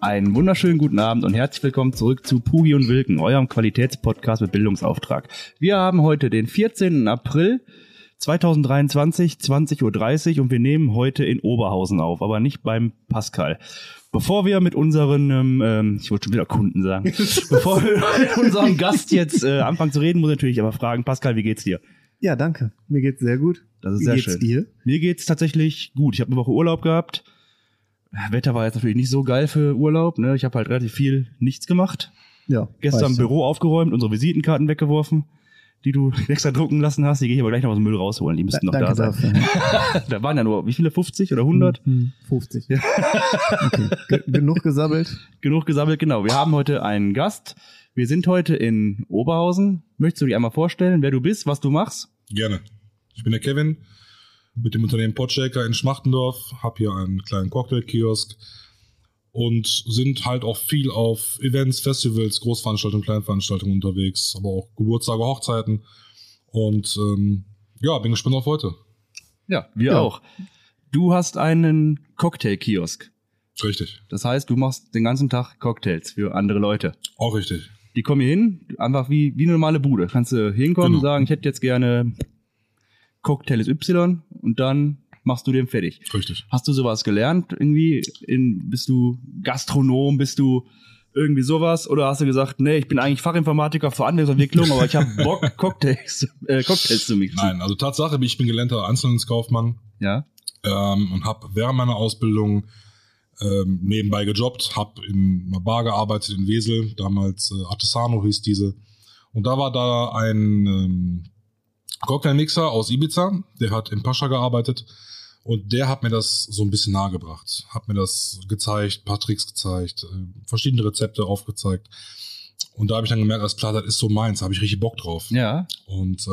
Einen wunderschönen guten Abend und herzlich willkommen zurück zu Pugi und Wilken, eurem Qualitätspodcast mit Bildungsauftrag. Wir haben heute den 14. April 2023, 20.30 Uhr und wir nehmen heute in Oberhausen auf, aber nicht beim Pascal. Bevor wir mit unseren, ich wollte schon wieder Kunden sagen, bevor wir mit unserem Gast jetzt anfangen zu reden, muss ich natürlich aber fragen, Pascal, wie geht's dir? Ja, danke. Mir geht's sehr gut. Das ist sehr schön. Wie geht's dir? Mir geht's tatsächlich gut. Ich habe eine Woche Urlaub gehabt. Wetter war jetzt natürlich nicht so geil für Urlaub, ne? Ich habe halt relativ viel nichts gemacht. Ja. Gestern im Büro aufgeräumt, unsere Visitenkarten weggeworfen, die du extra drucken lassen hast. Die gehe ich aber gleich noch aus dem Müll rausholen. Die müssten noch da sein. Dafür, ja. Da waren ja nur, wie viele? 50 oder 100? 50. Ja. Okay. Genug gesammelt? Genug gesammelt, genau. Wir haben heute einen Gast. Wir sind heute in Oberhausen. Möchtest du dich einmal vorstellen, wer du bist, was du machst? Gerne. Ich bin der Kevin mit dem Unternehmen Podshaker in Schmachtendorf, habe hier einen kleinen Cocktail-Kiosk und sind halt auch viel auf Events, Festivals, Großveranstaltungen, Kleinveranstaltungen unterwegs, aber auch Geburtstage, Hochzeiten und ja, bin gespannt auf heute. Ja, wir auch. Du hast einen Cocktail-Kiosk. Richtig. Das heißt, du machst den ganzen Tag Cocktails für andere Leute. Auch richtig. Die kommen hier hin, einfach wie eine normale Bude. Kannst du hinkommen und sagen, ich hätte jetzt gerne Cocktail ist Y und dann machst du den fertig. Richtig. Hast du sowas gelernt irgendwie? Bist du Gastronom? Bist du irgendwie sowas? Oder hast du gesagt, nee, ich bin eigentlich Fachinformatiker für Anwendungsentwicklung, aber ich habe Bock, Cocktails zu mixen? Nein, also Tatsache, ich bin gelernter Einzelhandelskaufmann. Ja. Und habe während meiner Ausbildung nebenbei gejobbt, habe in einer Bar gearbeitet in Wesel, damals Artesano hieß diese. Und da war da ein Cocktailmixer aus Ibiza, der hat in Pascha gearbeitet und der hat mir das so ein bisschen nahegebracht, hat mir das gezeigt, ein paar Tricks gezeigt, verschiedene Rezepte aufgezeigt und da habe ich dann gemerkt, alles klar, das ist so meins, da habe ich richtig Bock drauf. Ja. Und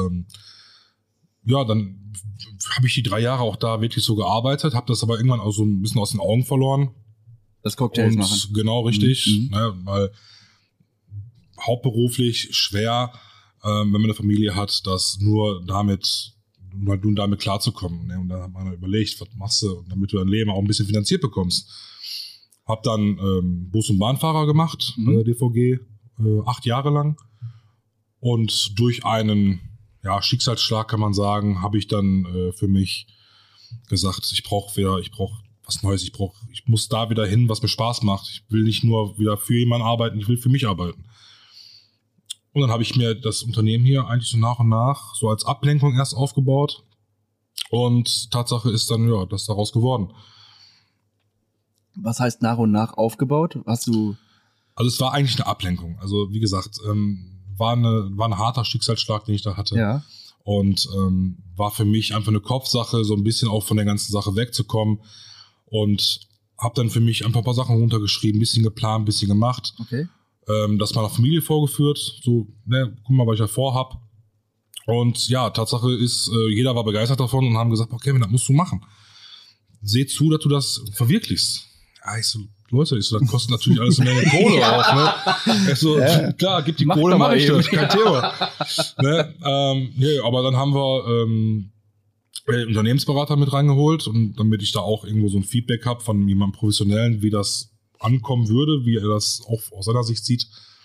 ja, dann habe ich die 3 Jahre auch da wirklich so gearbeitet, habe das aber irgendwann auch so ein bisschen aus den Augen verloren. Das Cocktails machen. Genau, richtig, ne, weil hauptberuflich schwer, wenn man eine Familie hat, das nur damit klarzukommen. Ne? Und dann hat man überlegt, was machst du, damit du dein Leben auch ein bisschen finanziert bekommst. Hab dann Bus- und Bahnfahrer gemacht bei der DVG, 8 Jahre lang. Und durch einen Schicksalsschlag, kann man sagen, habe ich dann für mich gesagt, ich brauche was Neues, ich muss da wieder hin, was mir Spaß macht. Ich will nicht nur wieder für jemanden arbeiten, ich will für mich arbeiten. Und dann habe ich mir das Unternehmen hier eigentlich so nach und nach so als Ablenkung erst aufgebaut. Und Tatsache ist dann, das daraus geworden. Was heißt nach und nach aufgebaut? Also es war eigentlich eine Ablenkung. Also wie gesagt, war ein harter Schicksalsschlag, den ich da hatte. Ja. Und war für mich einfach eine Kopfsache, so ein bisschen auch von der ganzen Sache wegzukommen. Und habe dann für mich einfach ein paar Sachen runtergeschrieben, ein bisschen geplant, ein bisschen gemacht. Okay. Das meiner Familie vorgeführt, so, ne, guck mal, was ich da vorhab. Und ja, Tatsache ist, jeder war begeistert davon und haben gesagt, okay, das musst du machen. Seh zu, dass du das verwirklichst. Ja, ich so, Leute, das kostet natürlich alles eine Menge Kohle auch, ne? Ich so, klar, gib die Kohle, mach ich das, kein Thema. Ne? Aber dann haben wir Unternehmensberater mit reingeholt und damit ich da auch irgendwo so ein Feedback habe von jemandem Professionellen, wie das ankommen würde, wie er das auch aus seiner Sicht sieht.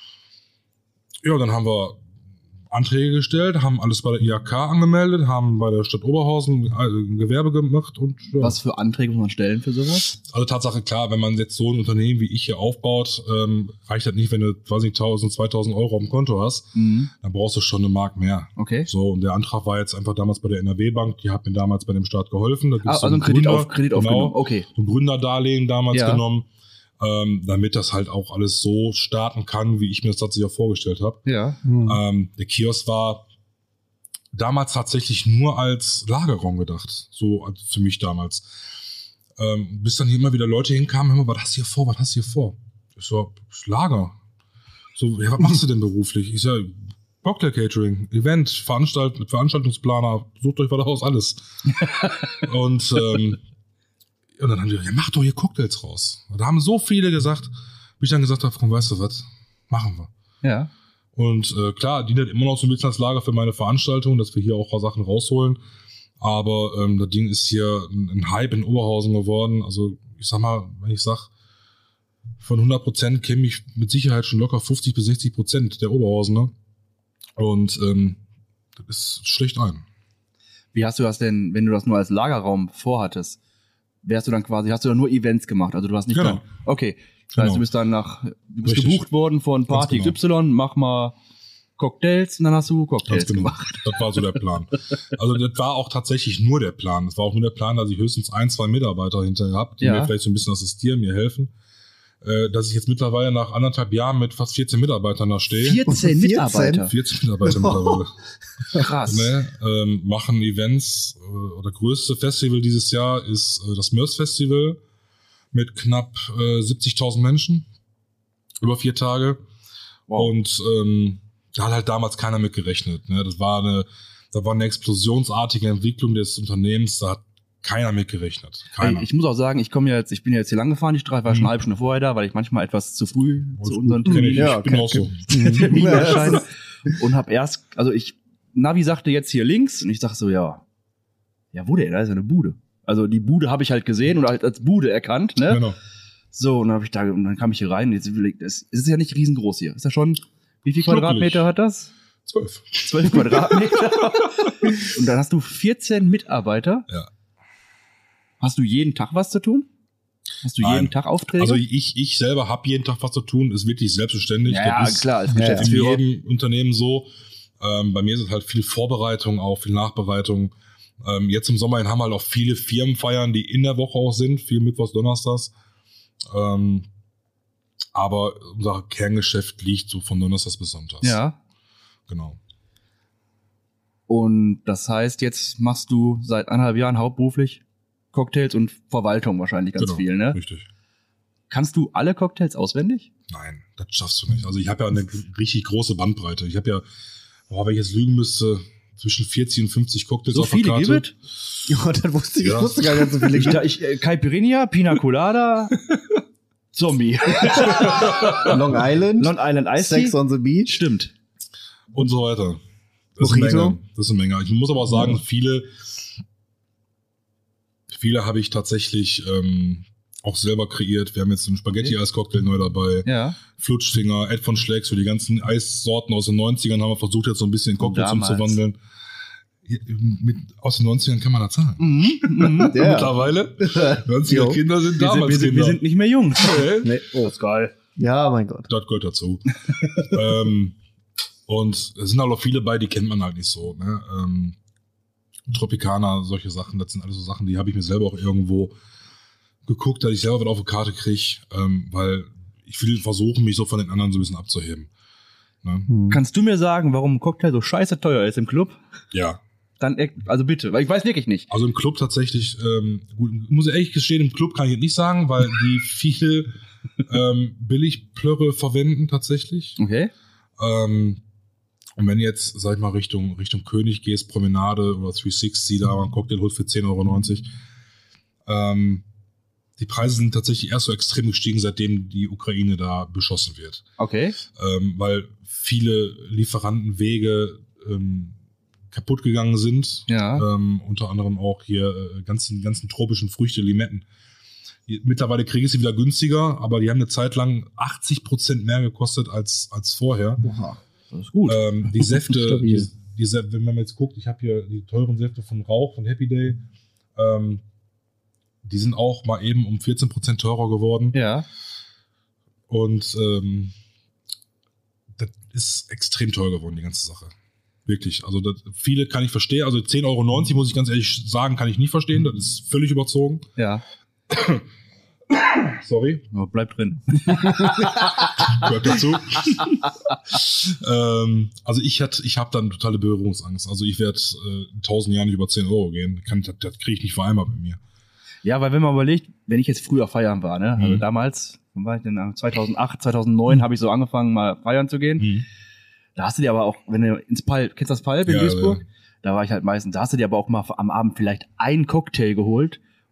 Ja, dann haben wir Anträge gestellt, haben alles bei der IHK angemeldet, haben bei der Stadt Oberhausen ein Gewerbe gemacht und ja. Was für Anträge muss man stellen für sowas? Also Tatsache, klar, wenn man jetzt so ein Unternehmen wie ich hier aufbaut, reicht das nicht, wenn du, 1.000, 2.000 Euro auf dem Konto hast, dann brauchst du schon eine Mark mehr. Okay. So, und der Antrag war jetzt einfach damals bei der NRW-Bank, die hat mir damals bei dem Staat geholfen. Da Also ein Kredit aufgenommen, okay. Ein Gründerdarlehen damals genommen. Damit das halt auch alles so starten kann, wie ich mir das tatsächlich auch vorgestellt habe. Ja. Der Kiosk war damals tatsächlich nur als Lagerraum gedacht, so für mich damals. Bis dann hier immer wieder Leute hinkamen, hör mal, was hast du hier vor? Ich so, Lager. So, ja, was machst du denn beruflich? Ich sag, Cocktail Catering, Event, Veranstaltungsplaner, sucht euch was aus, alles. Und dann haben die gesagt, ja, mach doch hier Cocktails raus. Da haben so viele gesagt, wie ich dann gesagt habe, komm, weißt du was, machen wir. Ja. Und klar, dient halt immer noch so ein bisschen als Lager für meine Veranstaltung, dass wir hier auch Sachen rausholen. Aber das Ding ist hier ein Hype in Oberhausen geworden. Also ich sag mal, wenn ich sag, von 100% käme ich mit Sicherheit schon locker 50-60% der Oberhausener. Und das ist schlecht ein. Wie hast du das denn, wenn du das nur als Lagerraum vorhattest? Hast du dann nur Events gemacht? Also du hast nicht Genau. Okay. Das heißt, du bist dann Richtig. gebucht worden von Party Ganz genau. XY, mach mal Cocktails und dann hast du Cocktails Ganz genau. gemacht. Das war so der Plan. Also das war auch tatsächlich nur der Plan. Es war auch nur der Plan, dass ich höchstens 1-2 Mitarbeiter hinterher habe, die mir vielleicht so ein bisschen assistieren, mir helfen. Dass ich jetzt mittlerweile nach 1,5 Jahren mit fast 14 Mitarbeitern da stehe. 14 Mitarbeiter? 14 Mitarbeiter mittlerweile. Krass. Ne? Machen Events. Oder größte Festival dieses Jahr ist das Mörs Festival mit knapp 70.000 Menschen über 4 Tage. Wow. Und da hat halt damals keiner mit gerechnet. Ne? Das war eine explosionsartige Entwicklung des Unternehmens. Da hat keiner mit gerechnet. Keiner. Hey, ich muss auch sagen, ich bin ja jetzt hier lang gefahren, die Strecke, war schon eine halbe Stunde vorher da, weil ich manchmal etwas zu früh zu unseren Ich bin auch so. Termin erscheine. Und hab Navi sagte jetzt hier links und ich sag so, ja, wo denn? Da ist ja eine Bude. Also die Bude habe ich halt gesehen und halt als Bude erkannt, ne? Genau. So, und dann kam ich hier rein. Jetzt es ist ja nicht riesengroß hier. Ist ja schon, wie viel Quadratmeter hat das? 12. 12 Quadratmeter. Und dann hast du 14 Mitarbeiter. Ja. Hast du jeden Tag was zu tun? Hast du jeden Tag Aufträge? Also ich selber habe jeden Tag was zu tun, ist wirklich selbstverständlich. Ja, das ist klar, als Geschäftsführer. in jedem Unternehmen so. Bei mir ist es halt viel Vorbereitung, auch viel Nachbereitung. Jetzt im Sommer haben halt auch viele Firmenfeiern, die in der Woche auch sind, viel Mittwochs, Donnerstags. Aber unser Kerngeschäft liegt so von Donnerstags bis Sonntags. Ja. Genau. Und das heißt, jetzt machst du seit 1,5 Jahren hauptberuflich Cocktails und Verwaltung wahrscheinlich ganz viel, ne? Richtig. Kannst du alle Cocktails auswendig? Nein, das schaffst du nicht. Also ich habe ja eine richtig große Bandbreite. Ich habe ja, wenn ich jetzt lügen müsste, zwischen 40 und 50 Cocktails So auf der viele Karte. gibt es? Ja, das wusste ich. Ja. Ich wusste gar nicht so viele. Caipirinha, Pina Colada, Zombie. Long Island. Long Island Ice Tea. Sex on the Beach. Stimmt. Und so weiter. Das ist eine Menge. Das ist eine Menge. Ich muss aber auch sagen, viele habe ich tatsächlich auch selber kreiert. Wir haben jetzt einen Spaghetti-Eis-Cocktail neu dabei. Ja. Flutschfinger, Ed von Schlecks, für die ganzen Eissorten aus den 90ern haben wir versucht, jetzt so ein bisschen in Cocktails umzuwandeln. Aus den 90ern kann man das sagen. Ja. Mittlerweile. 90er Kinder sind damals wir sind nicht mehr jung. Nee. Oh, ist geil. Ja, mein Gott. Das gehört dazu. Und es sind auch viele bei, die kennt man halt nicht so. Ne? Tropicana, solche Sachen, das sind alles so Sachen, die habe ich mir selber auch irgendwo geguckt, dass ich selber was auf die Karte kriege, weil ich will versuchen, mich so von den anderen so ein bisschen abzuheben. Ne? Kannst du mir sagen, warum ein Cocktail so scheiße teuer ist im Club? Ja. Dann, also bitte, weil ich weiß wirklich nicht. Also im Club tatsächlich, gut, muss ich ehrlich gestehen, im Club kann ich jetzt nicht sagen, weil die viele Billigplörre verwenden tatsächlich. Okay. Und wenn jetzt, sag ich mal, Richtung König gehst, Promenade oder 360, da ein Cocktail holt für 10,90 €, die Preise sind tatsächlich erst so extrem gestiegen, seitdem die Ukraine da beschossen wird. Okay. Weil viele Lieferantenwege kaputt gegangen sind. Ja. Unter anderem auch hier ganzen tropischen Früchte, Limetten. Mittlerweile kriege ich sie wieder günstiger, aber die haben eine Zeit lang 80% mehr gekostet als vorher. Oha. Das ist gut. Die Säfte, Stabil. wenn man jetzt guckt, ich habe hier die teuren Säfte von Rauch, von Happy Day, die sind auch mal eben um 14% teurer geworden. Ja. Und das ist extrem teuer geworden, die ganze Sache. Wirklich. Also viele kann ich verstehen. Also 10,90 € muss ich ganz ehrlich sagen, kann ich nicht verstehen. Das ist völlig überzogen. Ja. Sorry. Aber bleib drin. Gehört dazu. Also ich habe dann totale Berührungsangst. Also ich werde 1000 Jahren nicht über 10 € gehen. Das kriege ich nicht vereinbart mit mir. Ja, weil wenn man überlegt, wenn ich jetzt früher feiern war, ne? Also damals, wann war ich denn? 2008, 2009 habe ich so angefangen, mal feiern zu gehen. Da hast du dir aber auch, wenn du ins Palp, kennst du das Palp in Duisburg? Da war ich halt meistens, da hast du dir aber auch mal am Abend vielleicht einen Cocktail geholt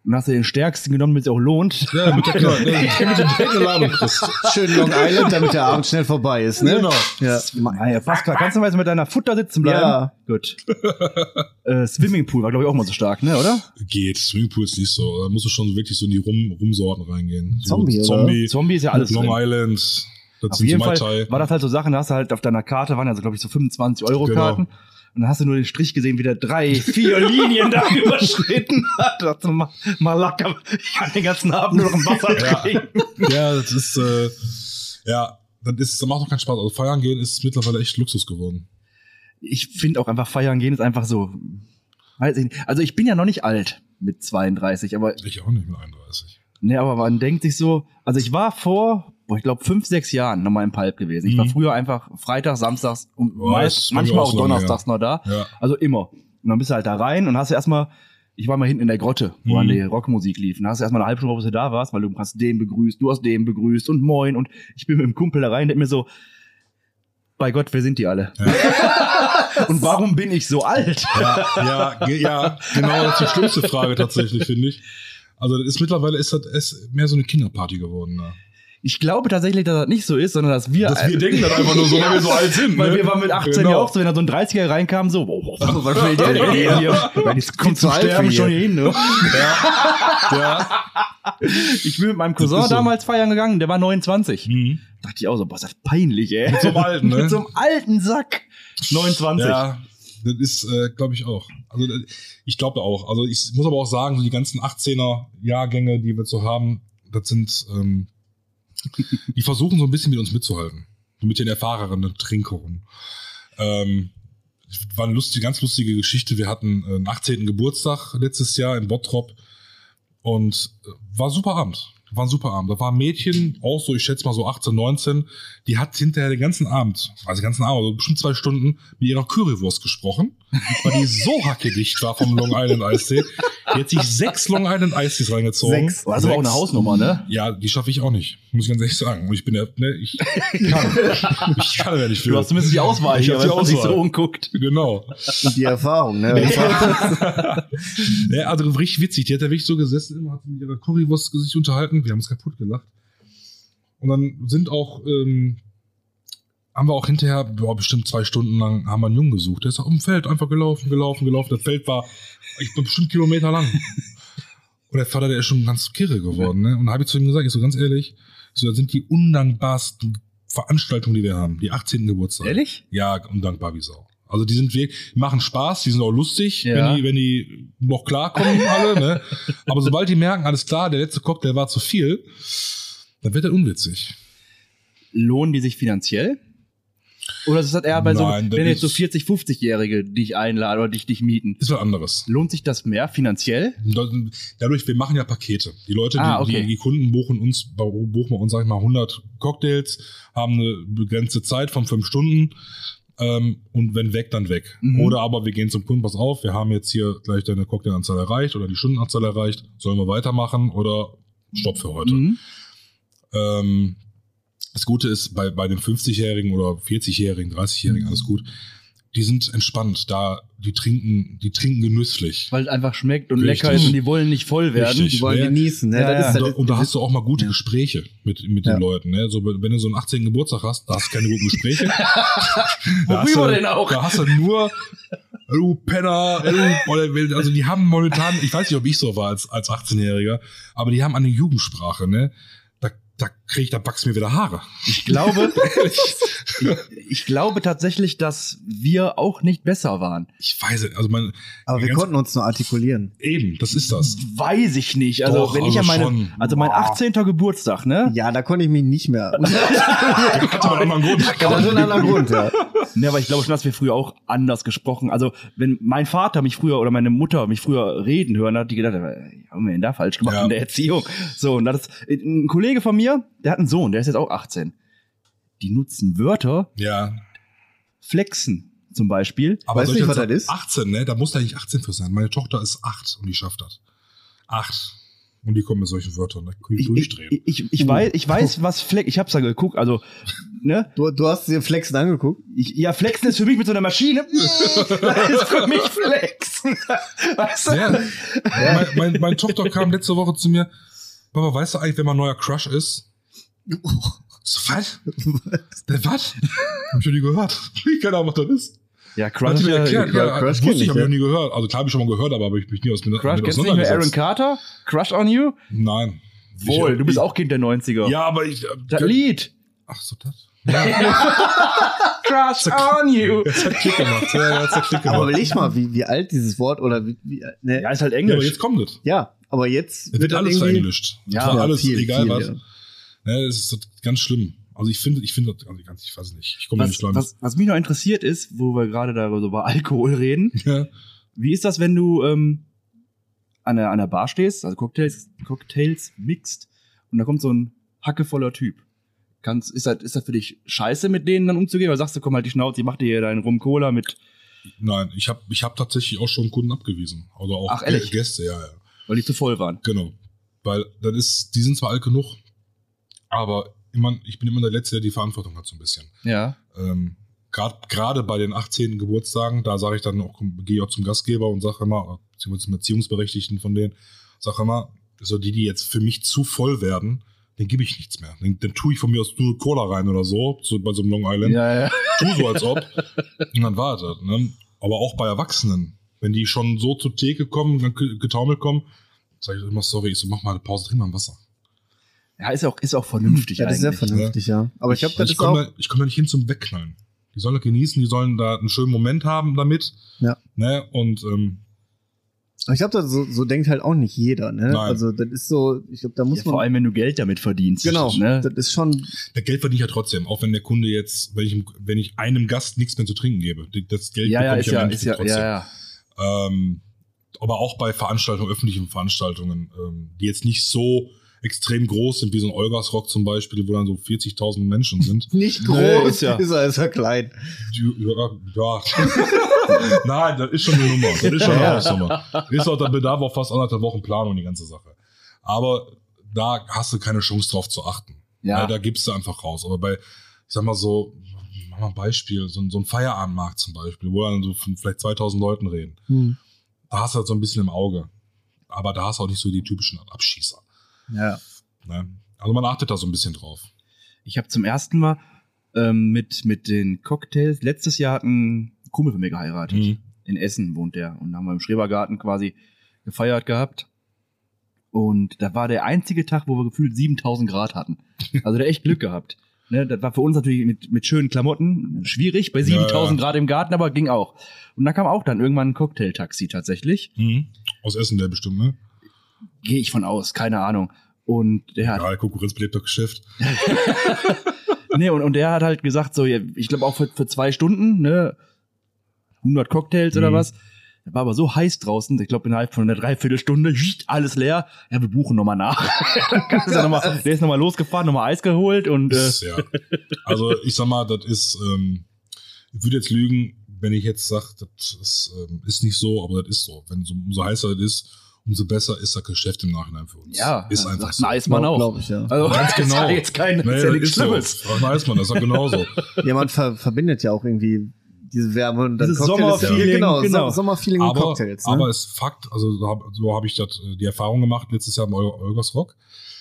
Und hast du den stärksten genommen, damit es auch lohnt. Ja, mit der Ladung kriegst. Schön Long Island, damit der Abend schnell vorbei ist, ne? Genau. Ja. Ja, Pascal, kannst du mal mit deiner Futter sitzen bleiben? Ja. Gut. Swimmingpool war, glaube ich, auch mal so stark, ne, oder? Geht. Swimmingpool ist nicht so. Da musst du schon wirklich so in die Rumsorten reingehen. So Zombie, oder? Zombie ist ja alles Long drin. Island. Das Auf sind jeden so Mai Fall Tai. war das halt so Sachen, da hast du halt auf deiner Karte, waren ja so, glaube ich, so 25 Euro Karten. Genau. Und dann hast du nur den Strich gesehen, wie der 3, 4 Linien da überschritten hat. Da dachte ich, mal locker, ich kann den ganzen Abend nur noch im Wasser trinken. Ja, das ist, das macht doch keinen Spaß. Also feiern gehen ist mittlerweile echt Luxus geworden. Ich finde auch einfach, feiern gehen ist einfach so, weiß ich nicht. Also ich bin ja noch nicht alt mit 32, aber, Ich auch nicht mit 31. ne, aber man denkt sich so, also ich war vor, ich glaube 5, 6 Jahren nochmal im Palp gewesen. Ich war früher einfach Freitags, Samstags und ist bei mir manchmal auch auch so lange Donnerstags noch da. Ja. Also immer. Und dann bist du halt da rein und hast du erstmal, ich war mal hinten in der Grotte, wo dann die Rockmusik lief. Und dann hast du erstmal eine halbe Stunde, bis du da warst, weil du hast den begrüßt, du hast den begrüßt und moin. Und ich bin mit dem Kumpel da rein, der mir so, bei Gott, wer sind die alle? Ja. Und warum bin ich so alt? Ja, genau, das ist die schlimmste Frage tatsächlich, finde ich. Also mittlerweile ist das mehr so eine Kinderparty geworden. Ne? Ich glaube tatsächlich, dass das nicht so ist, sondern dass wir denken das einfach nur so, weil wir so alt sind. weil ne? wir waren mit 18 Genau. ja auch so, wenn da so ein 30er reinkam, so, was will der denn hier? Weil die kommt zum zu alt Sterben für schon hier. hier hin, ne? Ja. Ich bin mit meinem Cousin Das ist so. damals feiern gegangen, der war 29. Dachte ich auch so, boah, ist das peinlich, ey. Mit so einem alten, ne? Mit so einem alten Sack. 29. Ja, das ist, glaube ich auch. Also ich glaube auch. Also ich muss aber auch sagen, so die ganzen 18er Jahrgänge, die wir so haben, das sind, die versuchen so ein bisschen mit uns mitzuhalten. Mit den erfahrenen Trinkern. War eine ganz lustige Geschichte. Wir hatten einen 18. Geburtstag letztes Jahr in Bottrop und war ein super Abend. War ein super Abend. Da war ein Mädchen, auch so, ich schätze mal so 18, 19, die hat hinterher den ganzen Abend, also bestimmt 2 Stunden, mit ihrer Currywurst gesprochen, weil die so hackedicht war vom Long Island Eistee. Die hat sich 6 Long Island Eistees reingezogen. 6. Das ist aber auch eine Hausnummer, ne? Ja, die schaffe ich auch nicht, muss ich ganz ehrlich sagen. Und ich bin ja, ne, ich kann ja nicht viel. Du hast zumindest die Auswahl Ich hier, hab die wenn man sich Auswahl. so umguckt. Genau. Und die Erfahrung, ne? Ja, also richtig witzig. Die hat da wirklich so gesessen, immer hat mit ihrer Currywurst sich unterhalten. Wir haben uns kaputt gelacht. Und dann sind auch, haben wir auch hinterher, bestimmt 2 Stunden lang, haben wir einen Jungen gesucht. Der ist auf dem Feld einfach gelaufen. Das Feld war, ich bin bestimmt Kilometer lang. Und der Vater, der ist schon ganz kirre geworden, ne? Und da habe ich zu ihm gesagt, ich so ganz ehrlich, so, das sind die undankbarsten Veranstaltungen, die wir haben. Die 18. Geburtstag. Ehrlich? Ja, undankbar wie Sau. Also die sind wirklich, machen Spaß, die sind auch lustig, Ja. wenn die noch klarkommen alle, ne? Aber sobald die merken, alles klar, der letzte Cocktail war zu viel, dann wird das unwitzig. Lohnen die sich finanziell? Oder ist das eher bei Nein, so, das wenn jetzt so ist- 40, 50-Jährige dich einladen oder dich mieten? Ist was anderes. Lohnt sich das mehr finanziell? Dadurch, wir machen ja Pakete. Die Leute, okay. die Kunden buchen uns, sag ich mal, 100 Cocktails, haben eine begrenzte Zeit von 5 Stunden. Und wenn weg, dann weg. Mhm. Oder aber wir gehen zum Kunden, pass auf, wir haben jetzt hier gleich deine Cocktailanzahl erreicht oder die Stundenanzahl erreicht, sollen wir weitermachen oder Stopp für heute. Mhm. Das Gute ist, bei den 50-Jährigen oder 40-Jährigen, 30-Jährigen, alles gut, die sind entspannt, die trinken genüsslich. Weil es einfach schmeckt und Richtig. lecker ist und die wollen nicht voll werden. Richtig. Die wollen Ja. genießen, ne? Ja, ja. Das ist Und da hast du auch mal gute Gespräche mit Ja. den Leuten. Ne? So, wenn du so einen 18. Geburtstag hast, da hast du keine guten Gespräche. Da hast Worüber du- denn auch? Da hast du nur, du Penner, also die haben momentan, ich weiß nicht, ob ich so war als 18-Jähriger, aber die haben eine Jugendsprache, ne? Da wachsen mir wieder Haare. Ich glaube, ich glaube tatsächlich, dass wir auch nicht besser waren. Ich weiß es, also Aber wir ganz- konnten uns nur artikulieren. eben, das ist das. Weiß ich nicht. Also Doch, wenn ich also an schon. mein 18. Geburtstag, ne? Ja, da konnte ich mich nicht mehr. Hatte man immer einen Grund. Das ist ein anderer Grund, ja. Ne, aber ich glaube schon, dass wir früher auch anders gesprochen. Also wenn mein Vater mich früher oder meine Mutter mich früher reden hören, hat die gedacht, haben wir denn da falsch gemacht Ja. in der Erziehung? So, und das ist ein Kollege von mir, der hat einen Sohn, der ist jetzt auch 18. Die nutzen Wörter, Ja, flexen zum Beispiel. aber Weißt soll du ich nicht, was jetzt das ist? 18, ne? Da muss da nicht 18 für sein. Meine Tochter ist 8 und die schafft das. 8. Und die kommen mit solchen Wörtern, da kann ich durchdrehen. Ich weiß, was Flex, ich hab's da geguckt, also, ne? Du hast dir Flexen angeguckt? Ja, Flexen ist für mich mit so einer Maschine. Das ist für mich Flexen. Weißt du? Ja. Meine Tochter kam letzte Woche zu mir, Papa, weißt du eigentlich, wenn man neuer Crush ist? So, was? Was? Hab ich noch nie gehört. Ich keine Ahnung, was das ist. Ja, Hat Crush, sie mir erklärt, ja, Crush wusste ich, kenn habe ich ich, noch nie gehört. Also klar habe ich schon mal gehört, aber habe ich mich nie Crush, damit kennst du nicht mehr auseinandergesetzt. Aaron Carter? Crush on You? Nein. Wohl, du bist auch Kind der 90er. Ja, aber ich... Das Lied. Ach so, das? Crush on You. Jetzt hat Klick gemacht. Ja, jetzt hat Klick Aber gemacht. überleg mal, wie alt dieses Wort oder ne? Ja, ist halt Ja, aber Englisch. jetzt kommt es. Ja, aber jetzt Es wird dann alles irgendwie- verenglischt. Ja, Das war ja, alles, viel, egal viel, was. ja. Ne, es ist ganz schlimm. Also ich finde, das, also ich weiß nicht. Ich komme da nicht klar. Was mich noch interessiert ist, wo wir gerade darüber so über Alkohol reden, Ja. wie ist das, wenn du an der Bar stehst, also Cocktails mixt, und da kommt so ein hackevoller Typ? Ist das für dich scheiße, mit denen dann umzugehen? Oder sagst du, komm halt die Schnauze, ich mach dir hier deinen Rum-Cola mit, Nein, ich hab tatsächlich auch schon Kunden abgewiesen. Also auch Ach, ehrlich? Gäste, ja. weil die zu voll waren? Genau. Weil die sind zwar alt genug, aber ich bin immer der Letzte, der die Verantwortung hat, so ein bisschen. Ja. Gerade bei den 18. Geburtstagen, da sage ich dann auch, gehe ich auch zum Gastgeber und sage immer, beziehungsweise zum Erziehungsberechtigten von denen, sage immer, so die jetzt für mich zu voll werden, den gebe ich nichts mehr. Dann tue ich von mir aus nur Cola rein oder so bei so einem Long Island. Ja. Tu so, als ob. Und dann war das. Ne? Aber auch bei Erwachsenen, wenn die schon so zur Theke kommen, dann getaumelt kommen, sage ich immer, sorry, ich so, mach mal eine Pause, trink mal ein Wasser. Ja, ist auch vernünftig Ja, das ist sehr eigentlich. vernünftig, ja. Aber ich habe das Ich ist auch. komme da nicht hin zum Wegknallen. Die sollen das genießen, die sollen da einen schönen Moment haben damit. Ja. Ne? Und Aber ich glaube, so denkt halt auch nicht jeder, ne? Nein. Also das ist so, ich glaube, da muss Ja, man. vor allem, wenn du Geld damit verdienst. Genau, Ne? das ist schon. der Geld verdiene ich ja trotzdem, auch wenn der Kunde jetzt, wenn ich einem Gast nichts mehr zu trinken gebe. Das Geld Ja, bekomme ist ich ja, am ist Endeffekt ja, trotzdem. ja. Aber auch bei Veranstaltungen, öffentlichen Veranstaltungen, die jetzt nicht so extrem groß sind, wie so ein Olgasrock zum Beispiel, wo dann so 40.000 Menschen sind. Nicht groß, Nee, ist ja- ist er klein. Ja. Nein, das ist schon eine Nummer. Das ist schon eine Hausnummer. Ist auch, da bedarf auch fast 1,5 Wochen Planung, die ganze Sache. Aber da hast du keine Chance drauf zu achten. Ja. Weil da gibst du einfach raus. Aber bei, ich sag mal so, mach mal ein Beispiel, so ein Feierabendmarkt zum Beispiel, wo dann so von vielleicht 2.000 Leuten reden. Da hast du halt so ein bisschen im Auge. Aber da hast du auch nicht so die typischen Abschießer. Ja. Ne? Also man achtet da so ein bisschen drauf. Ich habe zum ersten Mal mit den Cocktails, letztes Jahr hat ein Kumpel von mir geheiratet. Mhm. In Essen wohnt der. Und da haben wir im Schrebergarten quasi gefeiert gehabt. Und da war der einzige Tag, wo wir gefühlt 7.000 Grad hatten. Also der echt Glück gehabt. Ne, das war für uns natürlich mit schönen Klamotten schwierig, bei 7.000 Grad im Garten, aber ging auch. Und da kam auch dann irgendwann ein Cocktailtaxi tatsächlich. Mhm. Aus Essen der bestimmt, ne? Gehe ich von aus, keine Ahnung. Und der hat, Ja, Konkurrenz belebt das Geschäft. nee, und der hat halt gesagt, so, ja, ich glaube auch für 2 Stunden, ne, 100 Cocktails oder was. Da war aber so heiß draußen, ich glaube innerhalb von einer Dreiviertelstunde, alles leer. Ja, wir buchen nochmal nach. Der ist nochmal losgefahren, nochmal Eis geholt und Ja. Also ich sag mal, das ist, ich würde jetzt lügen, wenn ich jetzt sage, das ist nicht so, aber das ist so. Wenn umso heißer das ist, umso besser ist das Geschäft im Nachhinein für uns. ja, ist einfach sagt so. ein Eismann auch. Glaube ich, ja. Also Ganz genau. ist ja jetzt kein, Nee, ist ja das nichts ist so. Schlimmes. Frag mal Eismann, das ist ja genauso. Ja, man verbindet ja auch irgendwie diese Wärme und dann Dieses Cocktail ist ja- Sommerfeeling, genau. genau. Sommerfeeling und Cocktails. Ne? Aber es ist Fakt, also so hab ich die Erfahrung gemacht letztes Jahr im Olgasrock.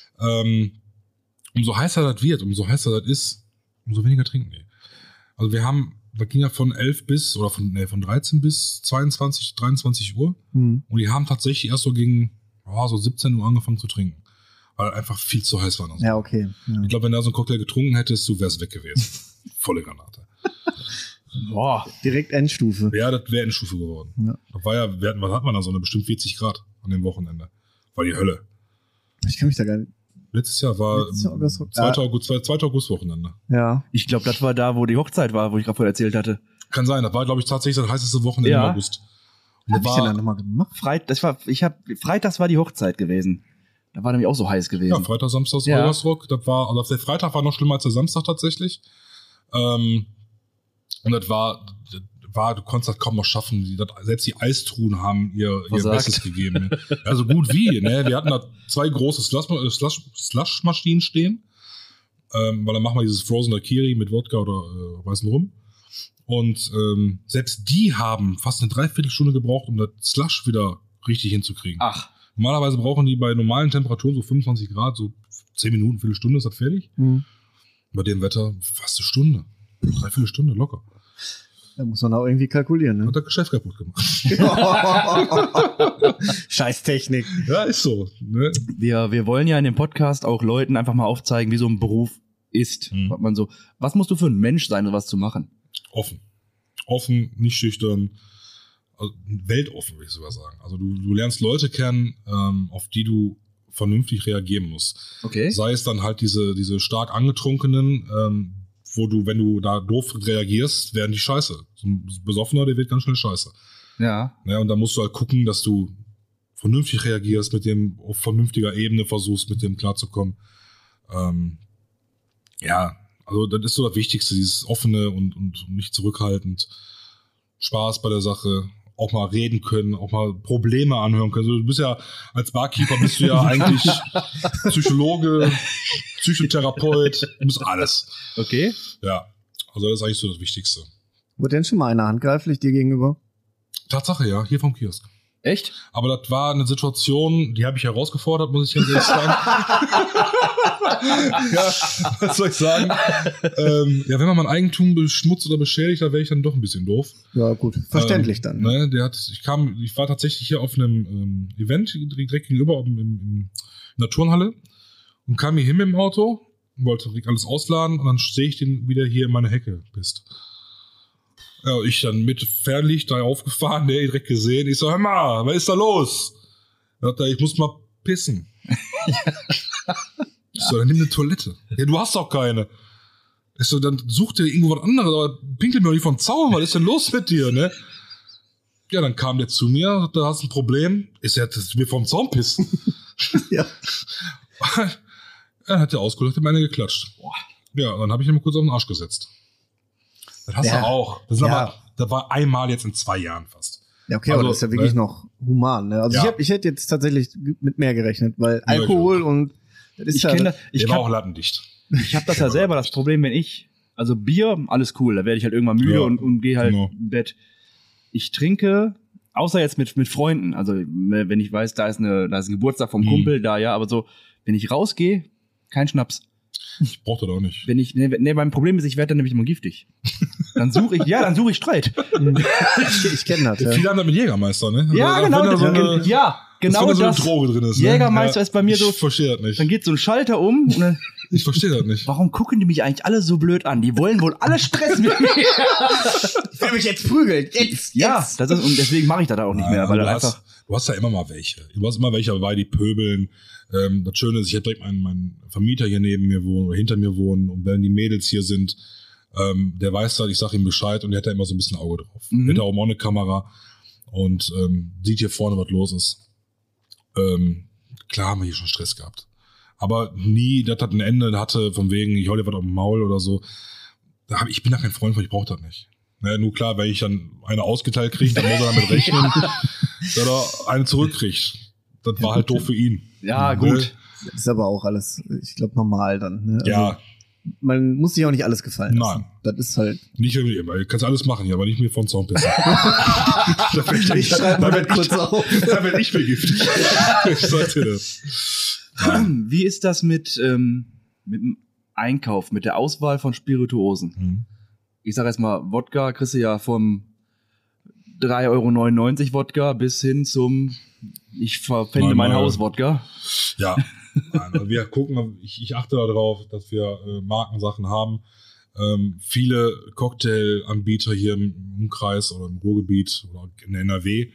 Umso heißer das wird, umso heißer das ist, umso weniger trinken die. Also das ging ja von 11 bis, oder von 13 bis 22, 23 Uhr. Und die haben tatsächlich erst so gegen so 17 Uhr angefangen zu trinken. Weil einfach viel zu heiß war. Ja, okay. Ja. Ich glaube, wenn du da so einen Cocktail getrunken hättest, du wärst weg gewesen. Volle Granate. Boah. Direkt Endstufe. Ja, das wäre Endstufe geworden. Ja. Das war ja, was hat man da so? Bestimmt 40 Grad an dem Wochenende. War die Hölle. Ich kann mich da gar nicht. Letztes Jahr war Letztes Jahr August- 2. August-Wochenende. Ja. Ich glaube, das war da, wo die Hochzeit war, wo ich gerade vorher erzählt hatte. Kann sein, das war, glaube ich, tatsächlich das heißeste Wochenende Ja. im August. Was hab ich denn da war, nochmal gemacht? Freitags war die Hochzeit gewesen. Da war nämlich auch so heiß gewesen. ja, Freitag, Samstag, Ja. Olgasrock. Das war, also der Freitag war noch schlimmer als der Samstag tatsächlich. Und das war du konntest das kaum noch schaffen. Selbst die Eistruhen haben ihr Versagt. Bestes gegeben. Ne? Also gut wie, ne? Wir hatten da 2 große Slush-Maschinen stehen, weil dann machen wir dieses Frozen Daiquiri mit Wodka oder weißen Rum. Und selbst die haben fast eine Dreiviertelstunde gebraucht, um das Slush wieder richtig hinzukriegen. Ach. Normalerweise brauchen die bei normalen Temperaturen so 25 Grad, so 10 Minuten, Viertelstunde ist das fertig. Bei dem Wetter fast eine Stunde. 3/4 Stunde locker. Da muss man auch irgendwie kalkulieren, ne? Hat das Geschäft kaputt gemacht. Scheiß Technik. Ja, ist so. Ne? Wir wollen ja in dem Podcast auch Leuten einfach mal aufzeigen, wie so ein Beruf ist. Was musst du für ein Mensch sein, um was zu machen? Offen. Offen, nicht schüchtern. Also weltoffen, würde ich sogar sagen. Also du lernst Leute kennen, auf die du vernünftig reagieren musst. Okay. Sei es dann halt diese stark angetrunkenen, wo du, wenn du da doof reagierst, werden die scheiße. So ein Besoffener, der wird ganz schnell scheiße. Ja. Ja, und da musst du halt gucken, dass du vernünftig reagierst, mit dem auf vernünftiger Ebene versuchst, mit dem klarzukommen. Ja, also das ist so das Wichtigste, dieses offene und nicht zurückhaltend. Spaß bei der Sache, auch mal reden können, auch mal Probleme anhören können. Also du bist ja, als Barkeeper bist du ja eigentlich Psychologe, Psychotherapeut, du bist alles. Okay. Ja, also das ist eigentlich so das Wichtigste. Wurde denn schon mal einer handgreiflich dir gegenüber? Tatsache, ja, hier vom Kiosk. Echt? Aber das war eine Situation, die habe ich herausgefordert, muss ich ganz ehrlich sagen. Ja, was soll ich sagen? Ja, wenn man mein Eigentum beschmutzt oder beschädigt, da wäre ich dann doch ein bisschen doof. Ja, gut. Verständlich dann. Ne, ich war tatsächlich hier auf einem Event direkt gegenüber in der Turnhalle und kam hier hin mit dem Auto, wollte direkt alles ausladen und dann sehe ich den wieder hier in meine Hecke pisst. Ja, ich dann mit Fernlicht da aufgefahren, der direkt gesehen. Ich so, hör mal, was ist da los? Da hat er, ich muss mal pissen. Ich so, dann nimm eine Toilette. Ja, du hast doch keine. Ich so, dann such dir irgendwo was anderes, aber pinkel mir doch nicht von Zaun, was ist denn los mit dir, ne? Ja, dann kam der zu mir, da hast du ein Problem. Ist ja, dass du mir vom Zaun pissen. Ja. Dann hat der ausgelacht, hat mir eine geklatscht. Ja, und dann habe ich ihn mal kurz auf den Arsch gesetzt. Das hast Ja. du auch. Das war einmal jetzt in 2 Jahren fast. Ja, okay, Also, aber das ist ja wirklich ne? noch human. Ne? Also Ja. ich hätte jetzt tatsächlich mit mehr gerechnet, weil Alkohol und das ist Ich kenne das. Der war auch lattendicht. Ich habe das ja selber das Problem, wenn also Bier, alles cool, da werde ich halt irgendwann müde Ja, und gehe halt genau. im Bett. Ich trinke, außer jetzt mit Freunden, also wenn ich weiß, da ist ein Geburtstag vom Kumpel, da ja, aber so, wenn ich rausgehe, kein Schnaps. Ich brauchte das auch nicht. Mein Problem ist, ich werde dann nämlich immer giftig. Dann suche ich Streit. ich kenne das. Ja. Viele haben das mit Jägermeister, ne? Ja, Also, genau, wenn da so eine, genau wenn da das. so eine Droge drin ist. Ne? Jägermeister ist bei mir so, Ich verstehe das nicht. dann geht so ein Schalter um und dann, Ich verstehe das nicht. warum gucken die mich eigentlich alle so blöd an? Die wollen wohl alle Stress mit mir. Ich will mich jetzt prügeln. Jetzt. Ja, das ist, und deswegen mache ich das auch nicht mehr, weil du, dann hast, einfach. du hast ja immer mal welche. Du hast immer welche dabei, die pöbeln. Das Schöne ist, ich habe direkt meinen Vermieter hier neben mir wohnen oder hinter mir wohnen und wenn die Mädels hier sind, der weiß halt, ich sage ihm Bescheid und der hat da immer so ein bisschen Auge drauf. Der hat da auch mal eine Kamera und sieht hier vorne, was los ist. Klar haben wir hier schon Stress gehabt. Aber nie, das hat ein Ende hatte, von wegen, ich hau dir was auf den Maul oder so. Ich bin da kein Freund von, ich brauche das nicht. Ne, nur klar, wenn ich dann eine ausgeteilt kriege, dann muss er damit rechnen, dass er eine zurückkriegt. Das war halt doof für ihn. Ja, gut. Das ist aber auch alles, ich glaube, normal dann. Ne? Also, Ja, man muss sich auch nicht alles gefallen lassen. Nein. Das ist halt. nicht irgendwie immer. Du kannst alles machen hier, aber nicht mir von Zaun pissen. Da Ich schreibe mal das kurz auf. werd ich begiftigt. Ich sag dir das. Wie ist das mit dem Einkauf, mit der Auswahl von Spirituosen? Ich sag jetzt mal, Wodka kriegst du ja vom 3,99 € Wodka bis hin zum ich verpfände mein Haus Wodka. Ja, also wir gucken, ich achte darauf, dass wir Markensachen haben. Viele Cocktailanbieter hier im Umkreis oder im Ruhrgebiet oder in NRW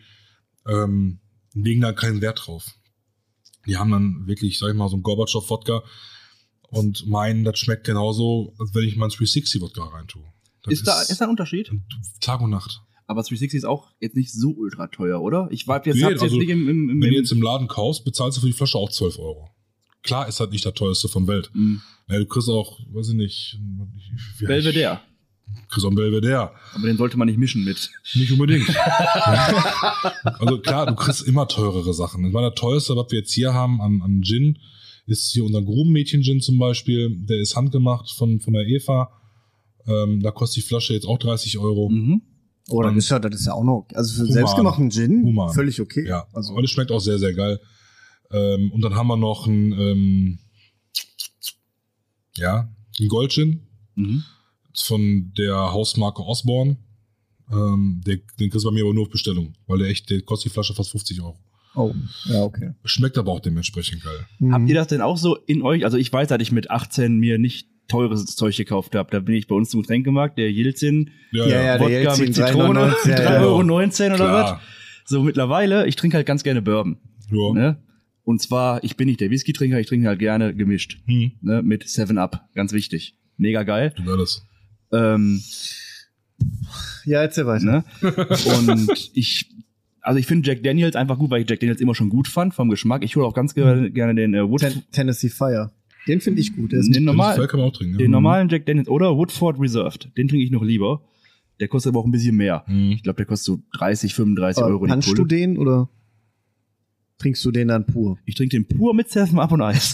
legen da keinen Wert drauf. Die haben dann wirklich, sag ich mal, so ein Gorbatschow-Wodka und meinen, das schmeckt genauso, als wenn ich mal ein 360-Wodka reintue. Ist da ein Unterschied? Tag und Nacht. Aber 360 ist auch jetzt nicht so ultra teuer, oder? Ich war jetzt, Nee, hab's also, jetzt nicht wenn du jetzt im Laden kaufst, bezahlst du für die Flasche auch 12 €. Klar ist halt nicht das teuerste von Welt. Ja, du kriegst auch, weiß ich nicht, Belvedere. Christian Belvedere. Aber den sollte man nicht mischen mit. Nicht unbedingt. Also klar, du kriegst immer teurere Sachen. Das war der teuerste, was wir jetzt hier haben an Gin, ist hier unser Grubenmädchen-Gin zum Beispiel. Der ist handgemacht von der Eva. Da kostet die Flasche jetzt auch 30 €. Mhm. Oh, das ist ja auch noch, also für Human. selbstgemachten Gin, Human. völlig okay. Ja, Also, aber das schmeckt auch sehr, sehr geil. Und dann haben wir noch einen Gold-Gin Mhm. von der Hausmarke Osborne. Den kriegst du bei mir aber nur auf Bestellung, weil der kostet die Flasche fast 50 €. oh, ja, okay. Schmeckt aber auch dementsprechend geil. Habt ihr das denn auch so in euch? Also ich weiß, dass ich mit 18 mir nicht teures Zeug gekauft habe. Da bin ich bei uns zum Getränkemarkt, der Jelzin, Ja, der Wodka Jelzin, mit Zitrone, 3,99, ja, 3,19 € oder Klar. was. So mittlerweile, ich trinke halt ganz gerne Bourbon. Ja. Ne? Und zwar, ich bin nicht der Whisky-Trinker, ich trinke halt gerne gemischt. Ne? Mit 7-Up, ganz wichtig. Mega geil. Du alles. Ja, erzähl weiter. Ne? Und ich finde Jack Daniels einfach gut, weil ich Jack Daniels immer schon gut fand vom Geschmack. Ich hole auch ganz gerne den Tennessee Fire. Den finde ich gut. Der ist den, Kann man auch trinken. den normalen Jack Daniels oder Woodford Reserved. Den trinke ich noch lieber. Der kostet aber auch ein bisschen mehr. Ich glaube, der kostet so 30, 35 € die Kannst du Pulle. den oder trinkst du den dann pur? Ich trinke den pur mit 7-Up und Eis.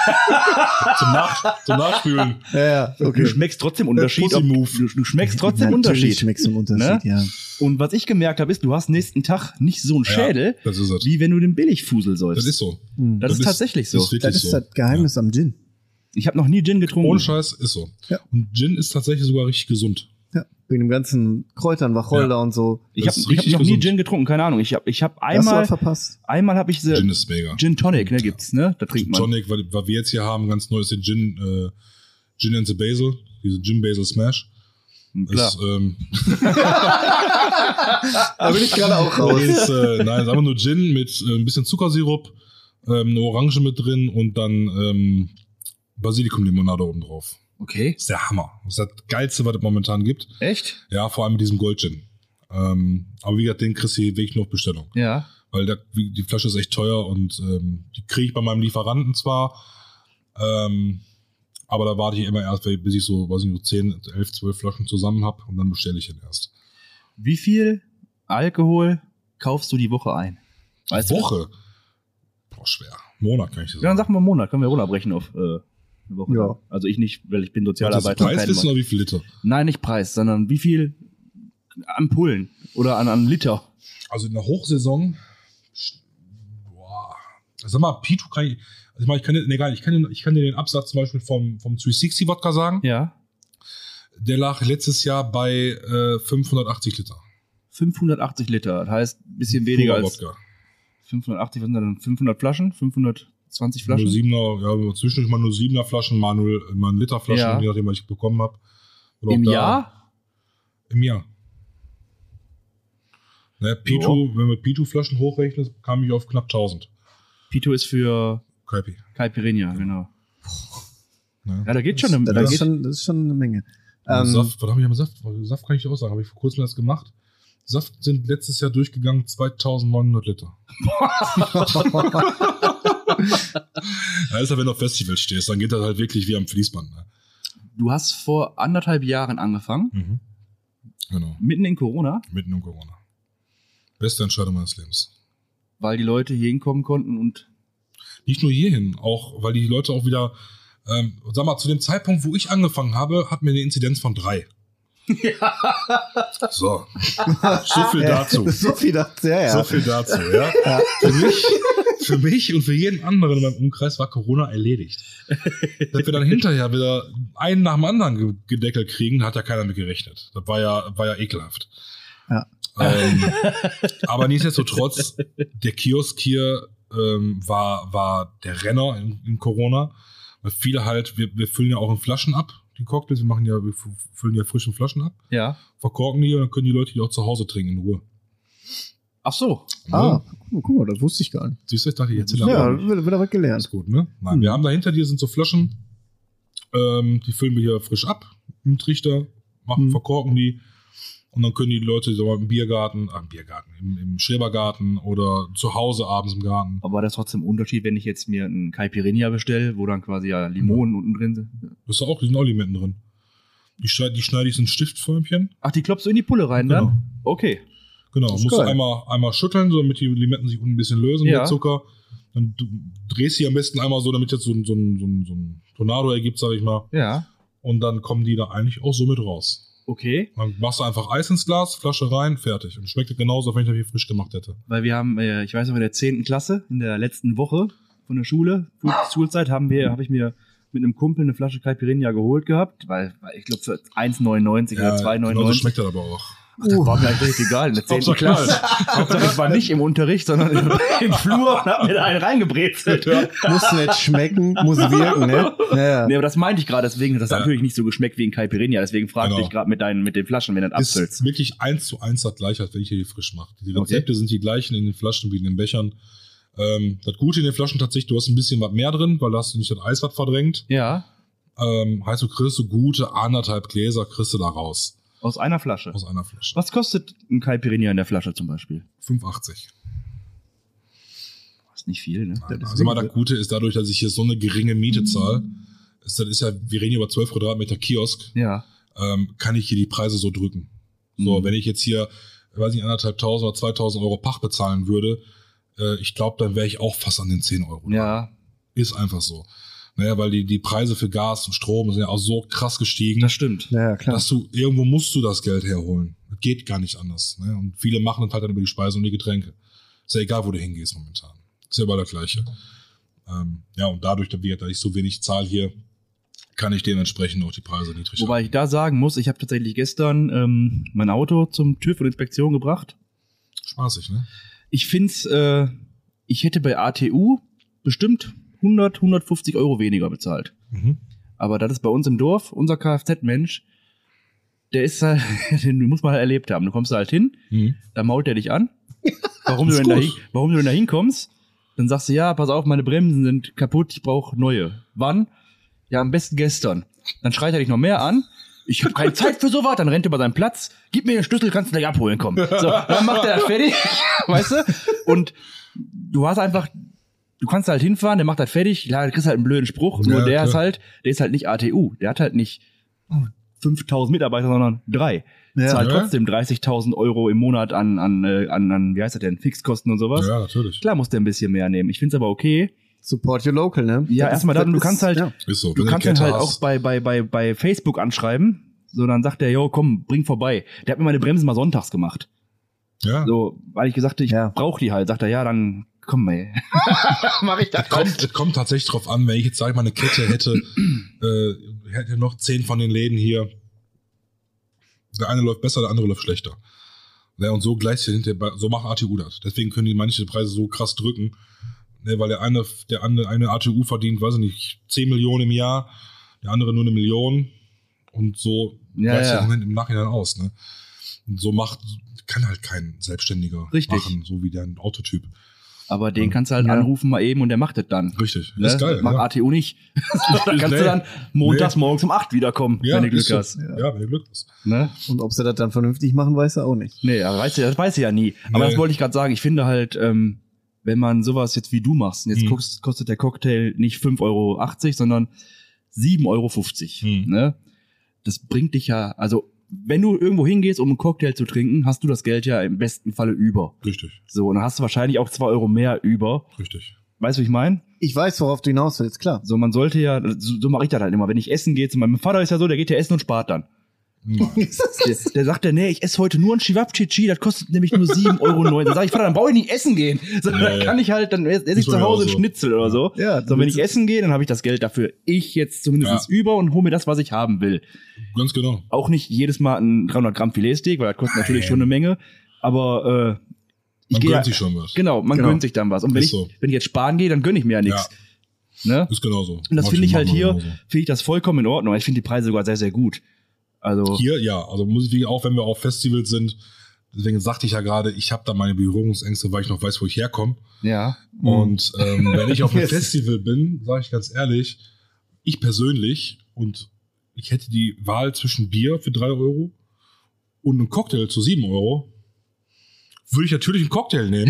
Zum Nachspülen. Ja, okay. Du schmeckst trotzdem Unterschied. Pussy-Move. Du schmeckst trotzdem Natürlich Unterschied. schmeckst du einen Unterschied, Ne? ja. Und was ich gemerkt habe, ist, du hast nächsten Tag nicht so einen Schädel, Das ist es. wie wenn du den Billigfusel Das säufst. ist so. Das ist tatsächlich so. Das ist wirklich Das ist so. das Geheimnis am Gin. Ich habe noch nie Gin getrunken. Ohne Scheiß ist so. Ja. Und Gin ist tatsächlich sogar richtig gesund. Ja, wegen dem ganzen Kräutern, Wacholder Ja. und so. Ich Das habe ist richtig noch nie gesund. Gin getrunken, keine Ahnung. Ich hab Hast du einmal was verpasst? habe ich Gin ist mega. Gin Tonic, ne, gibt's, ne? Da trinkt man. Tonic, was wir jetzt hier haben, ganz neu ist der Gin and the Basil, diese Gin Basil Smash. Klar. Ist, Da bin ich gerade auch raus. ist, nein, ist einfach nur Gin mit ein bisschen Zuckersirup, eine Orange mit drin und dann Basilikumlimonade oben drauf. Okay. Das ist der Hammer. Das ist das Geilste, was es momentan gibt. Echt? Ja, vor allem mit diesem Gold-Gin. Aber wie gesagt, den kriegst du hier wirklich nur auf Bestellung. Ja. Weil die Flasche ist echt teuer und die kriege ich bei meinem Lieferanten zwar, aber da warte ich immer erst, bis ich so 10, 11, 12 Flaschen zusammen habe und dann bestelle ich ihn erst. Wie viel Alkohol kaufst du die Woche ein? Weißt du? Woche? Boah, schwer. Monat kann ich das Ja, dann sagen. sagen wir Monat, können wir runterbrechen auf eine Woche. Ja. Also ich nicht, weil ich bin Das Sozialarbeiter. und Preis kein wissen Mann. oder wie viel Liter? Nein, nicht Preis, sondern wie viel Ampullen oder an Liter. Also in der Hochsaison, boah, sag mal, Pitu kann ich, also ich kann dir den Absatz zum Beispiel vom 360 Wodka sagen. Ja. Der lag letztes Jahr bei 580 Liter. 580 Liter, das heißt ein bisschen weniger Purer als Wodka. 580, was sind das dann? 500 Flaschen? 520 Flaschen? Nur 7er, ja, zwischendurch mal nur 7er Flaschen, mal ein Liter Flaschen, Ja. je nachdem, was ich bekommen habe. Im Jahr? Im Jahr. Ne, Pitu, wenn wir Pitu-Flaschen hochrechnen, kam ich auf knapp 1000. Pito ist für Kaipi. Caipirinha, genau. Ne? Ja, da geht schon. Das ist schon eine Menge. Saft, was habe ich am Saft? Saft kann ich auch sagen, habe ich vor kurzem erst gemacht. Saft sind letztes Jahr durchgegangen 2900 Liter. Ja, ist ja, wenn du auf Festival stehst, dann geht das halt wirklich wie am Fließband. Ne? Du hast vor 1,5 Jahren angefangen, Genau, mitten in Corona, mitten in Corona. Beste Entscheidung meines Lebens. weil die Leute hier hinkommen konnten und Nicht nur hierhin, auch weil die Leute auch wieder, sag mal, zu dem Zeitpunkt, wo ich angefangen habe, hatten wir eine Inzidenz von 3. So. So viel dazu. So viel dazu, ja. So viel dazu, ja. Für mich und für jeden anderen in meinem Umkreis war Corona erledigt. Dass wir dann hinterher wieder einen nach dem anderen gedeckelt kriegen, hat ja keiner mit gerechnet. Das war ja ekelhaft. Ja. Aber nichtsdestotrotz, der Kiosk hier war der Renner in Corona. Weil viele halt, wir füllen ja auch in Flaschen ab, die Cocktails. Wir füllen ja frischen Flaschen ab, ja. verkorken die und dann können die Leute die auch zu Hause trinken in Ruhe. Ach so. Ah, guck mal, das wusste ich gar nicht. Siehst du, ich dachte, jetzt Ja, wieder was gelernt. ist gut, ne? Nein, wir haben da hinter dir sind so Flaschen, die füllen wir hier frisch ab im Trichter, verkorken die und dann können die Leute so im Biergarten, im Schrebergarten oder zu Hause abends im Garten. Aber das ist trotzdem ein Unterschied, wenn ich jetzt mir einen Caipirinha bestelle, wo dann quasi ja Limonen unten drin sind. Das ist auch, die sind auch Limetten drin. Die schneide ich in Stiftförmchen. Ach, die klopfst du in die Pulle rein Genau. dann? Okay. Genau, Das ist musst du geil. einmal schütteln, so damit die Limetten sich unten ein bisschen lösen, Ja. der Zucker. Dann drehst du die am besten einmal so, damit jetzt so ein Tornado ergibt, sag ich mal. Ja. Und dann kommen die da eigentlich auch so mit raus. Okay. Dann machst du einfach Eis ins Glas, Flasche rein, fertig. Und schmeckt genauso, als wenn ich das hier frisch gemacht hätte. Weil wir haben, ich weiß noch, in der 10. Klasse, in der letzten Woche von der Schulzeit, habe ich mir mit einem Kumpel eine Flasche Caipirinha geholt gehabt, weil ich glaube für 1,99 oder 2,99. Genauso schmeckt das aber auch. Ach, das war mir eigentlich egal, in der 10. Klasse. Hauptsache, ich war nicht im Unterricht, sondern im Flur und hab mir da einen reingebrezelt. Muss nicht schmecken, muss wirken, ne? Ja. Nee, aber das meinte ich gerade, deswegen hat das natürlich nicht so geschmeckt wie ein Caipirinha, deswegen fragte Genau. ich gerade mit den Flaschen, wenn du das Ist abfüllst. wirklich 1:1 das gleiche, als wenn ich hier frisch mache. Die Okay. Rezepte sind die gleichen in den Flaschen wie in den Bechern. Das Gute in den Flaschen tatsächlich, du hast ein bisschen was mehr drin, weil da hast du nicht das Eis was verdrängt. Ja, Heißt, du kriegst so gute 1,5 Gläser kriegst du da raus. aus einer Flasche. Aus einer Flasche. Was kostet ein Caipirinha in der Flasche zum Beispiel? 5,80. Das ist nicht viel, ne? Also mal das Gute ist dadurch, dass ich hier so eine geringe Miete zahle, das ist ja, wir reden hier über 12 Quadratmeter Kiosk, Ja. kann ich hier die Preise so drücken. So, Mhm. wenn ich jetzt hier, weiß nicht, 1.500 oder 2.000 Euro Pacht bezahlen würde, ich glaube, dann wäre ich auch fast an den 10 Euro. dran. Ja, Ist einfach so. Naja, weil die Preise für Gas und Strom sind ja auch so krass gestiegen, das stimmt. Ja, klar. dass irgendwo musst du das Geld herholen. Das geht gar nicht anders. Ne? Und viele machen das halt dann über die Speise und die Getränke. Ist ja egal, wo du hingehst momentan. Ist ja überall das Gleiche. Ja, und dadurch, dass ich so wenig zahle hier, kann ich dementsprechend auch die Preise niedrig Wobei ich da sagen muss, ich habe tatsächlich gestern mein Auto zum TÜV und Inspektion gebracht. Spaßig, ne? Ich find's, ich hätte bei ATU bestimmt 150 Euro weniger bezahlt. Mhm. Aber das ist bei uns im Dorf, unser Kfz-Mensch, der ist halt, den muss man halt erlebt haben. Du kommst da halt hin, Mhm. da mault er dich an. Warum du Ist denn gut. warum du denn da hinkommst? Dann sagst du, ja, pass auf, meine Bremsen sind kaputt, ich brauche neue. Wann? Ja, am besten gestern. Dann schreit er dich noch mehr an. Ich habe keine Zeit für sowas. Dann rennt er über seinen Platz. Gib mir den Schlüssel, kannst du gleich abholen, komm. So, dann macht er das fertig, weißt du? Und du hast einfach, du kannst halt hinfahren, der macht das fertig. Klar, du kriegst halt einen blöden Spruch. Nur Ja, der ist klar. halt, der ist halt nicht ATU. Der hat halt nicht 5.000 Mitarbeiter, sondern 3. Ja. Zahlt Ja. trotzdem 30.000 Euro im Monat an, wie heißt das denn, Fixkosten und sowas. Ja, natürlich. Klar muss der ein bisschen mehr nehmen. Ich find's aber okay. Support your local, ne? Ja, Das erstmal ist- dann, du das kannst ist- halt, ja. Ist so. du Wenn kannst du ihn eine halt Kette auch hast, bei Facebook anschreiben. So, dann sagt der, yo, komm, bring vorbei. Der hat mir meine Bremsen mal sonntags gemacht. ja, So, weil ich gesagt habe, ich Ja. brauch die halt. Sagt er, ja, dann komm, ey. Mach ich das. Es kommt tatsächlich drauf an, wenn ich jetzt, sag ich mal, eine Kette hätte, hätte noch 10 von den Läden hier. Der eine läuft besser, der andere läuft schlechter. Ja, und so gleichzeitig, so macht ATU das. Deswegen können die manche Preise so krass drücken. Ne, weil der eine ATU verdient, weiß ich nicht, 10 Millionen im Jahr, der andere nur 1 Million. Und so Ja, gleicht ja. sich im Nachhinein aus. Ne? Und so kann halt kein Selbstständiger Richtig. machen, so wie der ein Autotyp. Aber den kannst du halt Ja. anrufen mal eben und der macht das dann. Richtig. Ne? Ist geil. Das macht ja. ATU nicht. Dann kannst Nee. du dann montags morgens um 8 wiederkommen, Ja, wenn du Glück ist so. hast. Ja, wenn du Glück hast. Ne? Und ob sie das dann vernünftig machen, weiß er auch nicht. Nee, aber das weiß ich ja nie. Aber Nee. das wollte ich gerade sagen. Ich finde halt, wenn man sowas jetzt wie du machst, und jetzt Mhm. kostet der Cocktail nicht 5,80 Euro, sondern 7,50 Euro. Mhm. Ne? Das bringt dich ja, also wenn du irgendwo hingehst, um einen Cocktail zu trinken, hast du das Geld ja im besten Falle über. Richtig, So, und dann hast du wahrscheinlich auch 2 Euro mehr über. richtig. Weißt du, wie ich meine? Ich weiß, worauf du hinaus willst, klar. So, man sollte ja, so mache ich das halt immer. Wenn ich essen gehe, zu meinem Vater ist ja so, der geht ja essen und spart dann. Nein. Der sagt ja, nee, ich esse heute nur ein Chivapchichi, das kostet nämlich nur 7,09 Euro. Dann sag ich, Vater, dann brauche ich nicht essen gehen. So, dann kann ich halt, dann esse ich Ist zu bei mir Hause auch einen so. Schnitzel oder so. Ja, So, wenn ich essen gehe, dann habe ich das Geld dafür. Ich jetzt zumindest über und hole mir das, was ich haben will. Ganz genau. Auch nicht jedes Mal ein 300 Gramm Filetsteak, weil das kostet natürlich schon eine Menge. Aber ich Man gehe gönnt sich schon was. genau, man Genau. gönnt sich dann was. Und wenn Ist so. wenn ich jetzt sparen gehe, dann gönne ich mir ja nichts. Ne? Ist genauso. Und das finde ich halt hier, Machen wir finde ich das vollkommen in Ordnung. Ich finde die Preise sogar sehr, sehr gut. Also, genauso. Hier, ja, also muss ich auch, wenn wir auf Festivals sind, deswegen sagte ich ja gerade, ich habe da meine Berührungsängste, weil ich noch weiß, wo ich herkomme. ja. Und wenn ich auf einem Yes. Festival bin, sage ich ganz ehrlich, ich persönlich, und ich hätte die Wahl zwischen Bier für 3 Euro und einem Cocktail zu 7 Euro, würde ich natürlich einen Cocktail nehmen.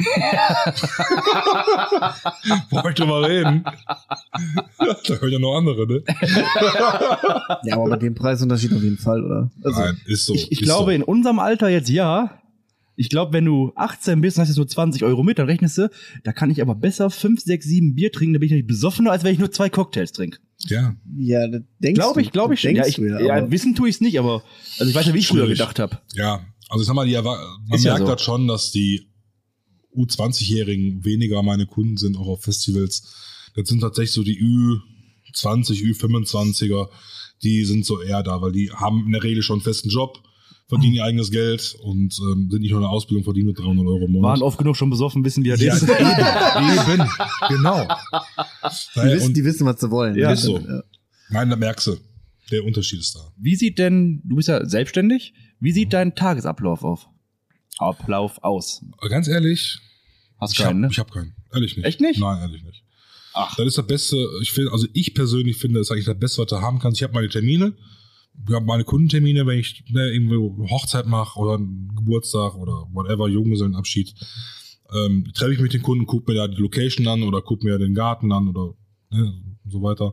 Wollen wir mal reden? Da hören ja noch andere, ne? Ja, aber bei dem Preisunterschied auf jeden Fall, oder? Also, Nein, ist so. Ich glaube, in unserem Alter jetzt ja. Ich glaube, wenn du 18 bist und hast jetzt nur 20 Euro mit, dann rechnest du, da kann ich aber besser 5, 6, 7 Bier trinken, da bin ich nicht besoffener, als wenn ich nur 2 Cocktails trinke. Ja. ja, das denkst Glaube ich schon. Ja, du, aber- wissen tue ich es nicht, aber also ich weiß ja, wie ich früher Schwierig. gedacht habe. Ja, also ich sag mal, man Ist ja merkt so. das schon, dass die U20-Jährigen weniger meine Kunden sind, auch auf Festivals. Das sind tatsächlich so die Ü20, Ü25er, die sind so eher da, weil die haben in der Regel schon einen festen Job, verdienen ihr eigenes Geld und sind nicht nur in der Ausbildung, verdienen nur 300 Euro im Monat. Waren oft genug schon besoffen, wissen wie das Ja, ist. eben, genau. Die wissen, was sie wollen. Ja. Ist so. Ja. Nein, da merkst du, der Unterschied ist da. Wie sieht denn, du bist ja selbstständig, wie sieht dein Tagesablauf aus? Ganz ehrlich, Hast keinen, ne? ich hab keinen. Ehrlich nicht. Echt nicht? Nein, ehrlich nicht. Ach. Das ist das Beste, ich persönlich finde, das ist eigentlich das Beste, was du haben kannst. Ich habe meine Termine, ich habe meine Kundentermine, wenn ich irgendwo eine Hochzeit mache oder einen Geburtstag oder whatever, Junggesellenabschied, treffe ich mit den Kunden, gucke mir da die Location an oder gucke mir den Garten an oder so weiter.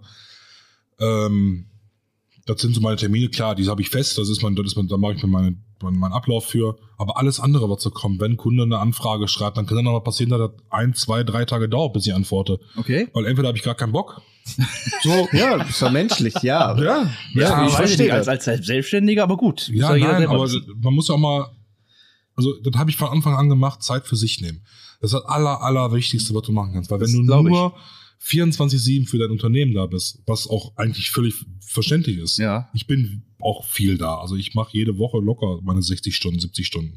Das sind so meine Termine, klar, die habe ich fest, da mache ich mir meinen Ablauf für. Aber alles andere, was so kommt, wenn ein Kunde eine Anfrage schreibt, dann kann dann noch mal passieren, dass das 1, 2, 3 Tage dauert, bis ich antworte. Okay. Weil entweder habe ich gar keinen Bock. So, ja, das ist ja menschlich, ja. Ja, ich ich verstehe verstehe als Selbstständiger, aber gut. Ja, Muss jeder nein, selber aber wissen. man muss ja auch mal, also das habe ich von Anfang an gemacht, Zeit für sich nehmen. Das ist das Allerwichtigste, was du machen kannst. Weil wenn Das du glaub ich. nur 24/7 für dein Unternehmen da bist, was auch eigentlich völlig verständlich ist. Ja. Ich bin auch viel da. Also ich mache jede Woche locker meine 60 Stunden, 70 Stunden.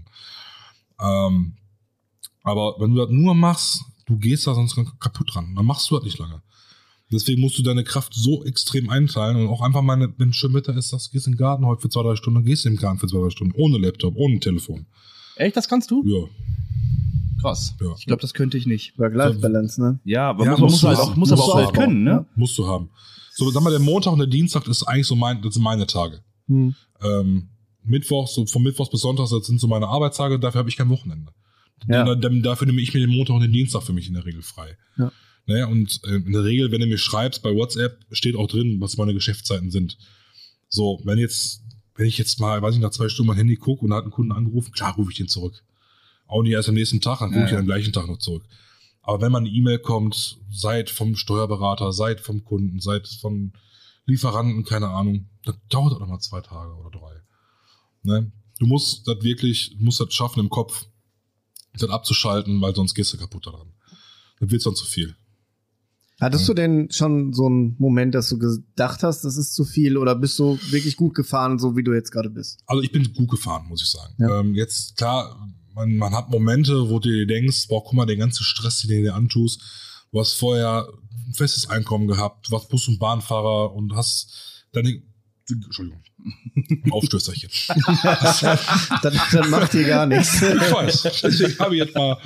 Aber wenn du das nur machst, du gehst da sonst kaputt dran. Dann machst du das nicht lange. Deswegen musst du deine Kraft so extrem einteilen und auch einfach mal, wenn schön Wetter ist, gehst in den Garten heute für 2, 3 Stunden, dann gehst du in den Garten für 2, 3 Stunden, ohne Laptop, ohne Telefon. Echt, das kannst du? Ja. Krass. Ja. Ich glaube, das könnte ich nicht. Work-Life-Balance, ne? Ja, aber Ja, muss musst du halt haben. auch Musst aber du auch halt haben. können, ne? Musst du haben. So, sag mal, der Montag und der Dienstag ist eigentlich so das sind meine Tage. Mittwochs, so von Mittwochs bis Sonntags, das sind so meine Arbeitstage, dafür habe ich kein Wochenende. Ja. Dafür nehme ich mir den Montag und den Dienstag für mich in der Regel frei. Ja. Naja, und in der Regel, wenn du mir schreibst bei WhatsApp, steht auch drin, was meine Geschäftszeiten sind. So, wenn ich jetzt mal, weiß ich, nach 2 Stunden mein Handy gucke und da hat ein Kunde angerufen, klar rufe ich den zurück. Auch nicht erst am nächsten Tag, dann rufe ich Ja. am gleichen Tag noch zurück. Aber wenn mal eine E-Mail kommt, seid vom Steuerberater, seid vom Kunden, seid von Lieferanten, keine Ahnung, das dauert auch noch mal 2 Tage oder 3. Ne? Du musst das schaffen im Kopf, das abzuschalten, weil sonst gehst du kaputt daran. Dann wird sonst zu viel. Hattest du denn schon so einen Moment, dass du gedacht hast, das ist zu viel, oder bist du wirklich gut gefahren, so wie du jetzt gerade bist? Also ich bin gut gefahren, muss ich sagen. Ja. Jetzt, klar, man hat Momente, wo du dir denkst, boah, guck mal, den ganzen Stress, den du dir antust, du hast vorher ein festes Einkommen gehabt, du warst Bus- und Bahnfahrer und hast deine, Entschuldigung, Aufstößerchen. Dann macht dir gar nichts. Ich weiß, deswegen habe ich jetzt mal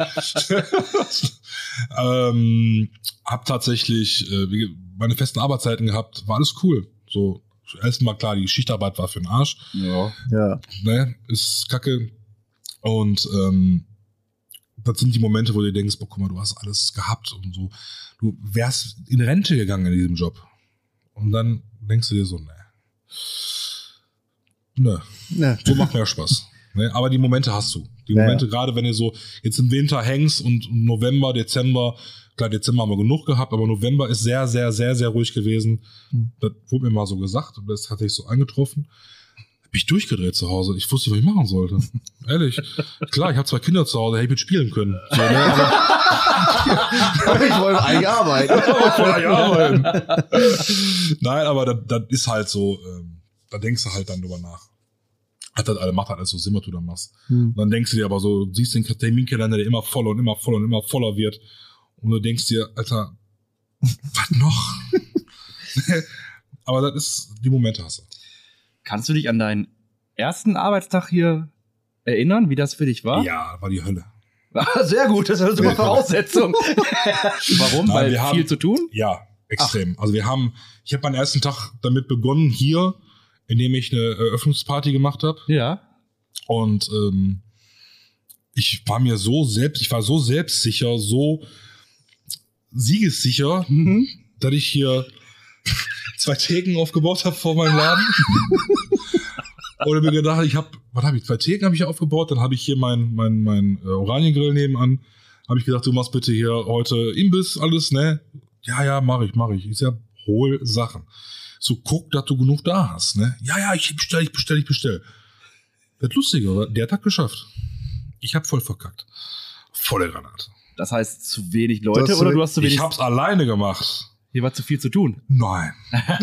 hab tatsächlich meine festen Arbeitszeiten gehabt, war alles cool. So, erstmal klar, die Schichtarbeit war für den Arsch, Ja. Ja. ne, ist kacke. Und das sind die Momente, wo du denkst, boah, guck mal, du hast alles gehabt und so. Du wärst in Rente gegangen in diesem Job. Und dann denkst du dir so, ne, Ne. so macht mehr Spaß. Ne? Aber die Momente hast du. Die Ja, Momente, gerade wenn du so jetzt im Winter hängst und November, Dezember, klar, Dezember haben wir genug gehabt, aber November ist sehr, sehr, sehr, sehr ruhig gewesen. Das wurde mir mal so gesagt und das hatte ich so eingetroffen. Hab ich durchgedreht zu Hause. Ich wusste nicht, was ich machen sollte. Ehrlich. Klar, ich habe 2 Kinder zu Hause, hätte ich mit spielen können. So, ne? Aber ich wollte eigentlich arbeiten. Nein, aber das ist halt so, da denkst du halt dann drüber nach. Macht halt alles so Sinn, was du da machst. Und dann denkst du dir aber so, siehst den Terminkalender, der immer voller und immer voller und immer voller wird. Und du denkst dir, Alter, was noch? Aber das ist, die Momente hast du. Kannst du dich an deinen ersten Arbeitstag hier erinnern, wie das für dich war? Ja, war die Hölle. Sehr gut, das ist eine super Voraussetzung. Warum? Nein, Weil wir haben- viel zu tun? Ja, extrem. Also ich habe meinen ersten Tag damit begonnen hier, indem ich eine Eröffnungsparty gemacht habe. Ja. Und ich war so selbstsicher, so siegessicher, dass ich hier 2 Theken aufgebaut habe vor meinem Laden. Oder mir gedacht, 2 Theken habe ich hier aufgebaut, dann habe ich hier mein Oraniengrill nebenan. Habe ich gedacht, du machst bitte hier heute Imbiss, alles, ne? Ja, mach ich. Ich sag, hol Sachen. So, guck, dass du genug da hast, ne? Ja, ich bestell. Das Lustige war, der hat geschafft. Ich habe voll verkackt. Volle Granate. Das heißt, zu wenig Leute oder du hast zu wenig... Ich hab's alleine gemacht. Hier war zu viel zu tun. Nein.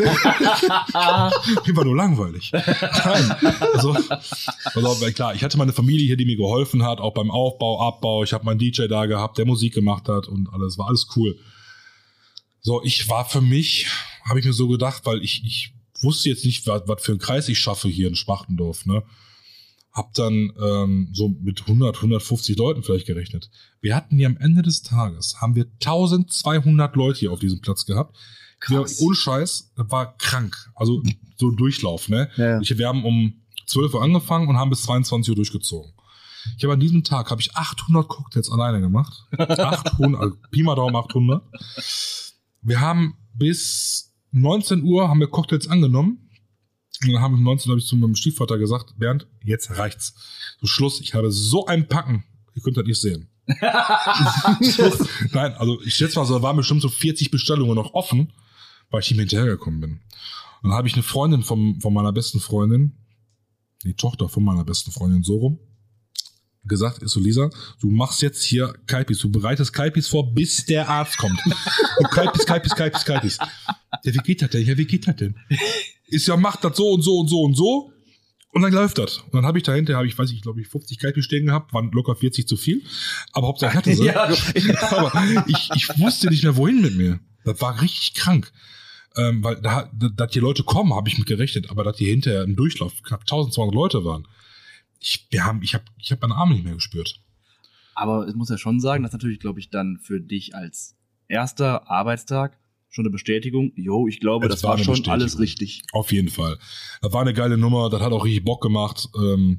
Mir war nur langweilig. Nein. Also, klar, ich hatte meine Familie hier, die mir geholfen hat, auch beim Aufbau, Abbau. Ich habe meinen DJ da gehabt, der Musik gemacht hat und alles. War alles cool. So, habe ich mir so gedacht, weil ich wusste jetzt nicht, was für einen Kreis ich schaffe hier in Schmachtendorf, ne? Hab dann so mit 150 Leuten vielleicht gerechnet. Wir hatten hier am Ende des Tages, haben wir 1200 Leute hier auf diesem Platz gehabt. Krass. Ohne Scheiß, das war krank. Also so Durchlauf, ne? Ja. Wir haben um 12 Uhr angefangen und haben bis 22 Uhr durchgezogen. An diesem Tag habe ich 800 Cocktails alleine gemacht. 800, also Pi mal Daumen 800. Wir haben bis 19 Uhr haben wir Cocktails angenommen. Und dann um 19 Uhr habe ich zu meinem Stiefvater gesagt, Bernd, jetzt reicht's. So Schluss, ich habe so ein Packen, ihr könnt das nicht sehen. Nein, also ich schätze mal, so, da waren bestimmt so 40 Bestellungen noch offen, weil ich nicht mehr hinterhergekommen bin. Und dann habe ich eine Freundin von meiner besten Freundin, die Tochter von meiner besten Freundin, so rum, gesagt, ist so, Lisa, du machst jetzt hier Kalpis, du bereitest Kalpis vor, bis der Arzt kommt. Und Kalpis. Ja, wie geht das denn? Ist ja, macht das so und so und so und so. Und dann läuft das. Und dann habe ich dahinter, ich 50 Kalpis stehen gehabt, waren locker 40 zu viel. Aber Hauptsache ich hatte sie. Ja. Aber ich wusste nicht mehr, wohin mit mir. Das war richtig krank. Weil dass hier Leute kommen, habe ich mit gerechnet. Aber dass hier hinterher im Durchlauf knapp 1200 Leute waren. Ich hab meine Arme nicht mehr gespürt. Aber ich muss ja schon sagen, das ist natürlich, glaube ich, dann für dich als erster Arbeitstag schon eine Bestätigung. Ich glaube, das war schon alles richtig. Auf jeden Fall. Das war eine geile Nummer, das hat auch richtig Bock gemacht.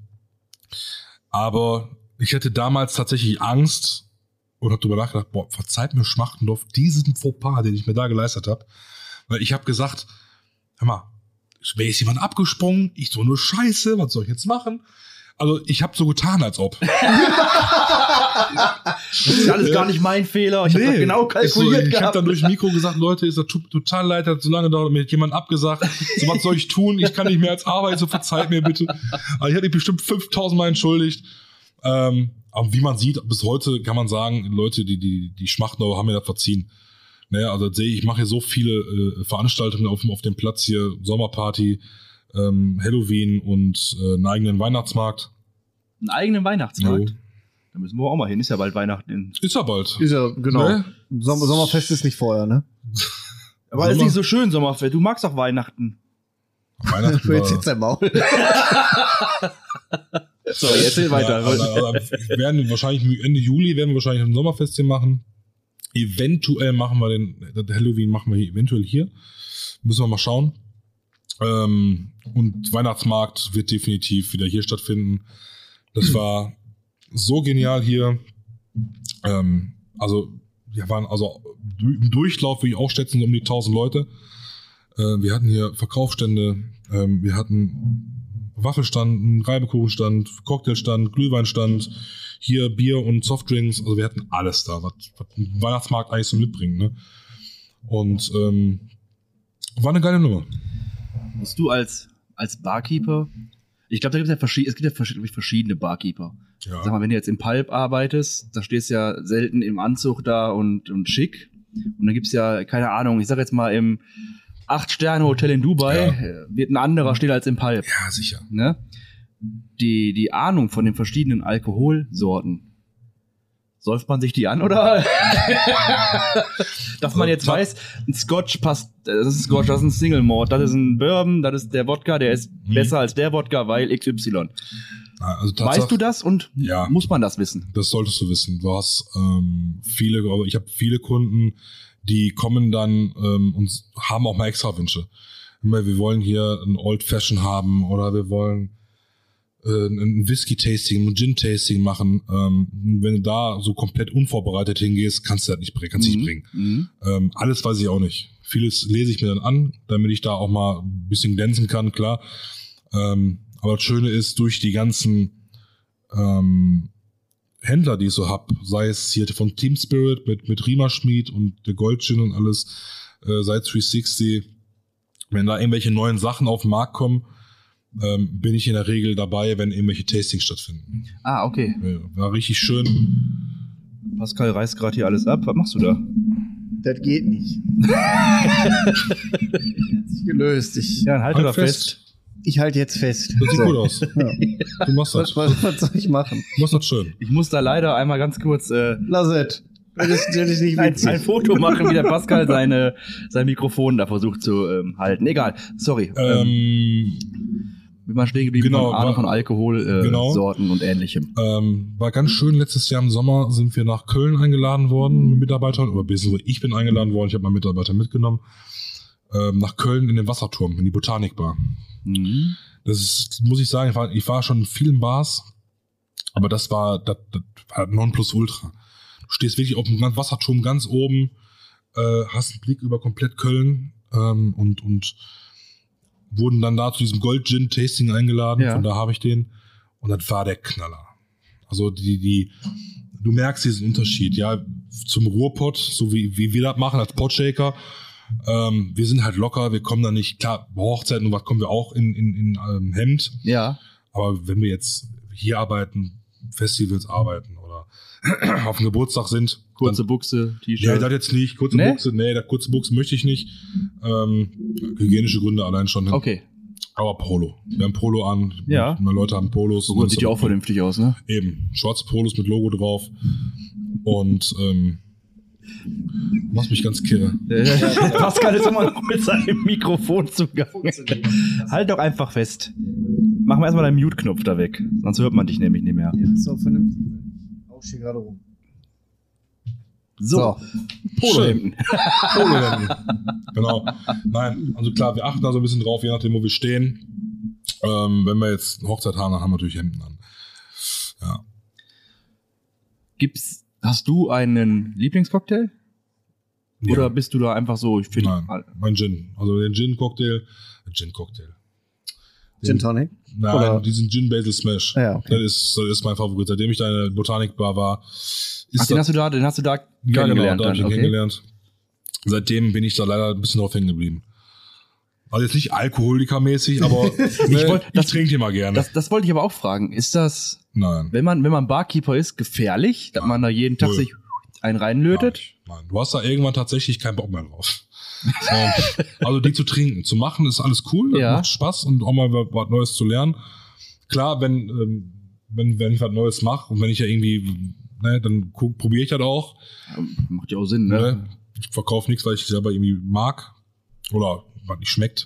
Aber ich hatte damals tatsächlich Angst und habe darüber nachgedacht, verzeiht mir Schmachtendorf diesen Fauxpas, den ich mir da geleistet habe. Weil ich habe gesagt, hör mal, wäre jetzt jemand abgesprungen, ich so eine Scheiße, was soll ich jetzt machen? Also ich habe so getan, als ob. Das ist alles gar nicht mein Fehler. Ich habe das genau kalkuliert Ich habe dann durch Mikro gesagt, Leute, ist das total leid, hat so lange dauert, mir hat jemand abgesagt. So, was soll ich tun? Ich kann nicht mehr als arbeiten, so verzeiht mir bitte. Aber ich hätte mich bestimmt 5000 Mal entschuldigt. Aber wie man sieht, bis heute kann man sagen, Leute, die Schmachtendorfer haben mir das verziehen. Naja, also ich mache hier so viele Veranstaltungen auf dem Platz hier, Sommerparty, Halloween und einen eigenen Weihnachtsmarkt. Einen eigenen Weihnachtsmarkt? Jo. Da müssen wir auch mal hin. Ist ja bald Weihnachten. Ist ja bald. Ist ja, genau. Ne? Sommerfest ist nicht vorher, ne? Aber ist nicht so schön, Sommerfest. Du magst doch Weihnachten. Weihnachten Jetzt sitzt dein Maul. So, erzähl weiter. Also wir werden wahrscheinlich Ende Juli werden wir wahrscheinlich ein Sommerfest hier machen. Eventuell machen wir das Halloween machen wir eventuell hier. Müssen wir mal schauen. Und Weihnachtsmarkt wird definitiv wieder hier stattfinden. Das war so genial hier. Also wir waren im Durchlauf, würde ich auch schätzen, um die 1000 Leute. Wir hatten hier Verkaufsstände, wir hatten Waffelstand, einen Reibekuchenstand, Cocktailstand, Glühweinstand, hier Bier und Softdrinks. Also wir hatten alles da, was ein Weihnachtsmarkt eigentlich so mitbringt. Ne? Und war eine geile Nummer. Musst du als Barkeeper, ich glaube, es gibt ja verschiedene Barkeeper. Ja. Sag mal, wenn du jetzt im Pulp arbeitest, da stehst du ja selten im Anzug da und schick. Und dann gibt's ja, keine Ahnung, ich sag jetzt mal im 8-Sterne-Hotel in Dubai wird ein anderer stehen als im Pulp. Ja, sicher. Ne? Die Ahnung von den verschiedenen Alkoholsorten, säuft man sich die an, oder? Dass man jetzt weiß, ein Scotch passt, das ist ein Scotch, das ist ein Single Malt, das ist ein Bourbon, das ist der Wodka, der ist besser als der Wodka, weil XY. Also weißt du das und ja, muss man das wissen? Das solltest du wissen. Du hast ich habe viele Kunden, die kommen dann und haben auch mal extra Wünsche. Wir wollen hier ein Old Fashion haben oder wir wollen ein Whisky-Tasting, ein Gin-Tasting machen. Wenn du da so komplett unvorbereitet hingehst, kannst du das nicht bringen. Alles weiß ich auch nicht. Vieles lese ich mir dann an, damit ich da auch mal ein bisschen glänzen kann, klar. Aber das Schöne ist, durch die ganzen Händler, die ich so hab, sei es hier von Team Spirit mit Riemerschmied und der Gold Gin und alles, seit 360, wenn da irgendwelche neuen Sachen auf den Markt kommen, bin ich in der Regel dabei, wenn irgendwelche Tastings stattfinden. Ah, okay. War richtig schön. Pascal reißt gerade hier alles ab. Was machst du da? Das geht nicht. Hat sich gelöst. Ja, dann halt doch fest. Ich halte jetzt fest. Das sieht gut aus. Ja. Du machst das. Was soll ich machen? Du machst das schön. Ich muss da leider einmal ganz kurz Lass es. Das ist nicht ein witzig. Foto machen, wie der Pascal sein Mikrofon da versucht zu halten. Egal, sorry. Wir waren stehen geblieben Genau, von Ahnung von Alkohol, genau. Sorten und Ähnlichem. War ganz schön. Letztes Jahr im Sommer sind wir nach Köln eingeladen worden mit Mitarbeitern. Oder beziehungsweise ich bin eingeladen worden. Ich habe meinen Mitarbeiter mitgenommen. Nach Köln in den Wasserturm, in die Botanikbar. Mhm. Das ist, muss ich sagen, ich war schon in vielen Bars, aber das war Nonplusultra. Du stehst wirklich auf dem Wasserturm ganz oben, hast einen Blick über komplett Köln und wurden dann da zu diesem Gold Gin Tasting eingeladen. Ja. Von da habe ich den und das war der Knaller. Also du merkst diesen Unterschied, ja, zum Ruhrpott, so wie wir das machen als Potshaker. Wir sind halt locker, wir kommen da nicht, klar, bei Hochzeiten und was kommen wir auch in Hemd. Ja. Aber wenn wir jetzt hier arbeiten, Festivals arbeiten oder auf dem Geburtstag sind. Kurze Buchse, T-Shirt. Nee, das jetzt nicht. Kurze Buchse, kurze Buchse möchte ich nicht. Hygienische Gründe allein schon. Okay. Aber Polo. Wir haben Polo an. Ja. Meine Leute haben Polos. So gut, sieht ja auch vernünftig aus, ne? Eben. Schwarze Polos mit Logo drauf. Und machst mich ganz kirre. Pascal ist immer noch mit seinem Mikrofon zugange. Halt doch einfach fest. Machen wir erstmal deinen Mute-Knopf da weg. Sonst hört man dich nämlich nicht mehr. Ja, ist auch vernünftig. Auch hier gerade rum. So. Polohemden. Polohemden. Genau. Nein, also klar, wir achten da so ein bisschen drauf, je nachdem, wo wir stehen. Wenn wir jetzt eine Hochzeit haben, dann haben wir natürlich Hemden an. Ja. Hast du einen Lieblingscocktail? Ja. Oder bist du da einfach so, ich finde... Nein, mein Gin. Also den Gin-Cocktail. Gin Tonic? Nein, Oder? diesen Gin Basil Smash. Ja, okay. Das ist mein Favorit. Seitdem ich da in der Botanikbar war. Den hast du da ja, genau, kennengelernt. da habe ich ihn Okay. kennengelernt. Seitdem bin ich da leider ein bisschen drauf hängen geblieben. Also jetzt nicht alkoholikermäßig, aber ich trinke immer gerne. Das wollte ich aber auch fragen. Ist das, Nein. wenn man Barkeeper ist, gefährlich, dass man da jeden Tag Null. sich einen reinlötet? Nein. Du hast da irgendwann tatsächlich keinen Bock mehr drauf. Also die zu trinken, zu machen ist alles cool, das Ja. macht Spaß und auch mal was Neues zu lernen. Klar, wenn ich was Neues mache und wenn ich ja irgendwie, dann probiere ich das auch. Macht ja auch Sinn, ne? Ne? Ich verkaufe nichts, weil ich selber irgendwie mag oder was nicht schmeckt.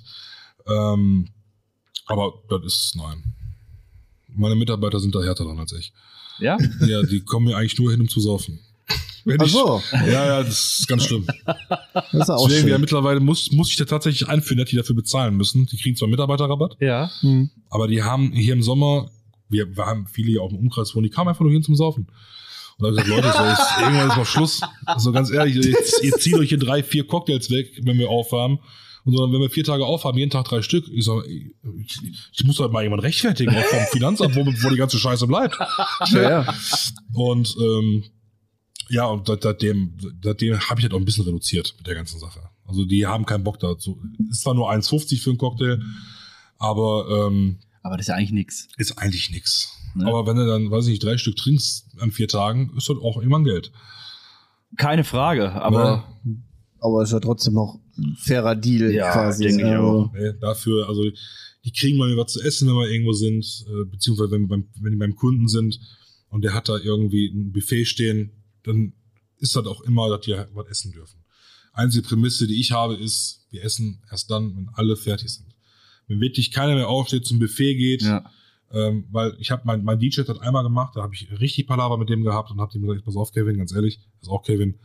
Aber das ist, nein. Meine Mitarbeiter sind da härter dran als ich. Ja? Ja, die kommen mir eigentlich nur hin, um zu saufen. Ach so. Ja, das ist ganz schlimm. Das ist auch Deswegen, ja, schön. mittlerweile muss ich da tatsächlich einführen, dass die dafür bezahlen müssen. Die kriegen zwar Mitarbeiterrabatt, Ja. aber die haben hier im Sommer, wir haben viele hier auch im Umkreis wohnen, die kamen einfach nur hin zum Saufen. Und da habe ich gesagt, Leute, irgendwann ist mal Schluss. Also ganz ehrlich, ihr zieht euch hier 3-4 Cocktails weg, wenn wir aufhaben. Und so, wenn wir 4 Tage aufhaben, jeden Tag 3 Stück, ich sag, ich muss halt mal jemand rechtfertigen, auch vom Finanzamt, wo die ganze Scheiße bleibt. Ja. Und ja, und seitdem habe ich das auch ein bisschen reduziert mit der ganzen Sache. Also die haben keinen Bock dazu. Ist zwar nur 1,50 für einen Cocktail, aber Aber das ist ja eigentlich nix. ist eigentlich nix. Ne? Aber wenn du dann, weiß ich nicht, 3 Stück trinkst an 4 Tagen, ist das auch immer Geld. Keine Frage, aber Aber ist ja trotzdem noch ein fairer Deal Ja, quasi. denke ich auch. Ne? Dafür, also die kriegen mal was zu essen, wenn wir irgendwo sind, beziehungsweise wenn die beim Kunden sind und der hat da irgendwie ein Buffet stehen, dann ist das auch immer, dass die was essen dürfen. Einzige Prämisse, die ich habe, ist, wir essen erst dann, wenn alle fertig sind. Wenn wirklich keiner mehr aufsteht, zum Buffet geht, ja. weil ich habe mein DJ hat einmal gemacht, da habe ich richtig Palaver mit dem gehabt und habe dem gesagt, pass auf, Kevin, ganz ehrlich, das ist auch Kevin.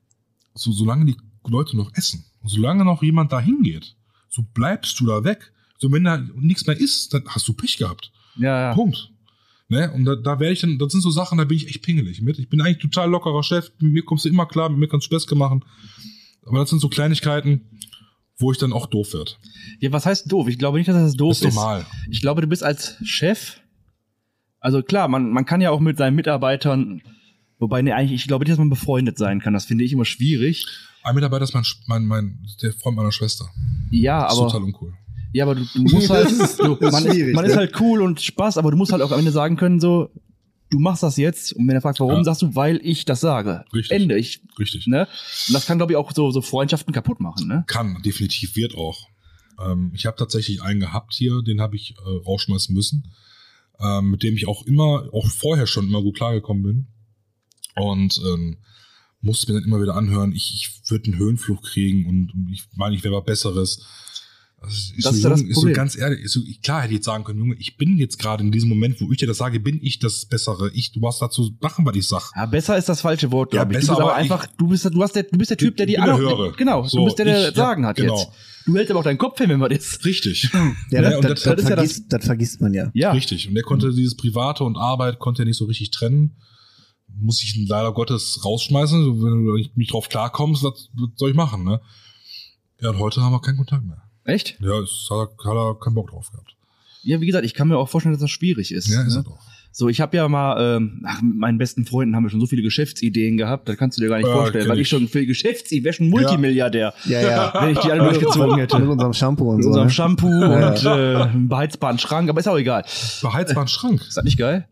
Solange die Leute noch essen und solange noch jemand da hingeht, so bleibst du da weg. So, wenn da nichts mehr ist, dann hast du Pech gehabt. Ja. Punkt. Ne? Und da werde ich dann, das sind so Sachen, da bin ich echt pingelig mit. Ich bin eigentlich total lockerer Chef, mit mir kommst du immer klar, mit mir kannst du Späße machen. Aber das sind so Kleinigkeiten, wo ich dann auch doof werde. Ja, was heißt doof? Ich glaube nicht, dass das doof ist. Ist normal. Ich glaube, du bist als Chef, also klar, man kann ja auch mit seinen Mitarbeitern, wobei, ne, eigentlich, ich glaube nicht, dass man befreundet sein kann. Das finde ich immer schwierig. Ein Mitarbeiter ist der Freund meiner Schwester. Ja, Das ist aber. total uncool. Ja, aber du musst halt, man ist ne? halt cool und Spaß, aber du musst halt auch am Ende sagen können, so, du machst das jetzt. Und wenn er fragt, warum, sagst du, weil ich das sage. Richtig. Ende. Richtig. Ne? Und das kann, glaube ich, auch so Freundschaften kaputt machen, ne? Kann, definitiv, wird auch. Ich habe tatsächlich einen gehabt hier, den habe ich rausschmeißen müssen, mit dem ich auch vorher schon immer gut klargekommen bin. Und musste mir dann immer wieder anhören, ich würde einen Höhenflug kriegen und ich meine, ich wäre was Besseres. Das ist ja das ist so Problem. ganz ehrlich, klar hätte ich jetzt sagen können, Junge, ich bin jetzt gerade in diesem Moment, wo ich dir das sage, bin ich das Bessere. Du hast dazu machen, was ich sag. Ja, besser ist das falsche Wort, Ja, glaube ich. Du besser, bist aber aber einfach, du bist der Typ, der die ich bin der Höhere. Genau, So, du bist der ich- Sagen ja, hat genau. jetzt. Du hältst aber auch deinen Kopf hin, wenn man das. Richtig. Ja, Ne, und das ist ja das vergisst man ja. Ja. Richtig. Und der konnte dieses Private und Arbeit konnte er nicht so richtig trennen. Muss ich ihn leider Gottes rausschmeißen. Wenn du nicht drauf klarkommst, was soll ich machen, ne? Ja, und heute haben wir keinen Kontakt mehr. Echt? Ja, hat er keinen Bock drauf gehabt. Ja, wie gesagt, ich kann mir auch vorstellen, dass das schwierig ist. Ja, ist ne? er doch. So, ich habe ja mal, mit meinen besten Freunden haben wir schon so viele Geschäftsideen gehabt, das kannst du dir gar nicht vorstellen, kenn weil ich ich. schon für Geschäftsideen wäre schon Multimilliardär, Ja. wenn ich die alle durchgezogen hätte. Mit unserem Shampoo und Mit so. unserem Ne? Shampoo und einem beheizbaren Schrank, aber ist auch egal. Beheizbaren Schrank. Ist das nicht geil?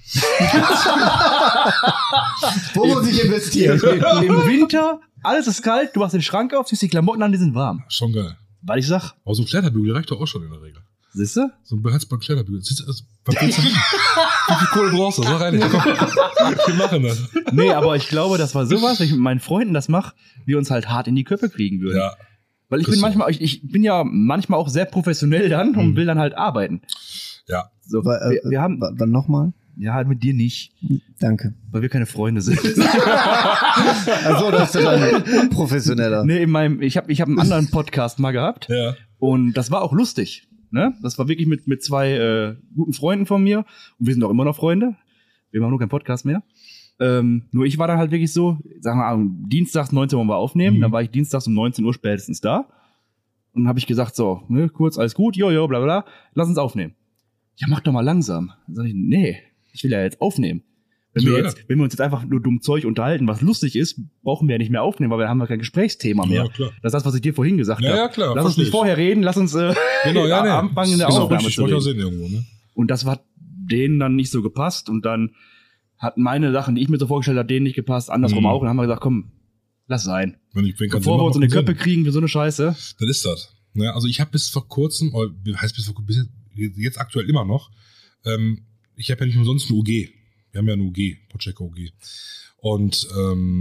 Wo muss ich investieren? Im Winter, alles ist kalt, du machst den Schrank auf, ziehst die Klamotten an, die sind warm. Schon geil. Weil ich sag, Aber so ein Kleiderbügel reicht doch auch schon in der Regel. siehst du? So ein beheizbaren Kleiderbügel. Siehst du, was willst du denn? Wie viel Kohle brauchst du? Sag rein. Komm, wir machen das. Nee, aber ich glaube, das war sowas, wenn ich mit meinen Freunden das mache, wir uns halt hart in die Köpfe kriegen würden. Ja. Weil ich bin manchmal, ich bin ja manchmal auch sehr professionell dann und will dann halt arbeiten. Ja. So, wir haben, Wann nochmal? ja, halt mit dir nicht, Danke. weil wir keine Freunde sind. Also, das ist dann unprofessioneller. Nee, ich hab einen anderen Podcast mal gehabt Ja. und das war auch lustig. Ne? Das war wirklich mit zwei guten Freunden von mir und wir sind auch immer noch Freunde. Wir machen nur keinen Podcast mehr. Nur ich war dann halt wirklich so, sagen wir mal, dienstags 19 Uhr mal aufnehmen, dann war ich dienstags um 19 Uhr spätestens da und dann habe ich gesagt, so, ne, kurz, alles gut, jojo, bla bla, lass uns aufnehmen. Ja, mach doch mal langsam. Dann sag ich, nee, ich will ja jetzt aufnehmen. Wenn wir uns jetzt einfach nur dumm Zeug unterhalten, was lustig ist, brauchen wir ja nicht mehr aufnehmen, weil wir haben ja kein Gesprächsthema mehr. Ja, klar. Das ist das, was ich dir vorhin gesagt habe. Ja, klar. Lass uns nicht vorher reden, lass uns Genau, ja, nee. anfangen in der Genau, Aufnahme richtig. zu Wollte ich auch reden. sehen irgendwo, ne? Und das hat denen dann nicht so gepasst und dann hatten meine Sachen, die ich mir so vorgestellt habe, denen nicht gepasst, andersrum auch. Und dann haben wir gesagt, komm, lass sein. Wen kann Bevor wir uns in die Köpfe kriegen für so eine Scheiße. Das ist das. Ne? Also ich habe bis vor kurzem, oder heißt bis jetzt aktuell immer noch, ich habe ja nicht umsonst eine UG. Wir haben ja eine UG, Podchecker UG. Und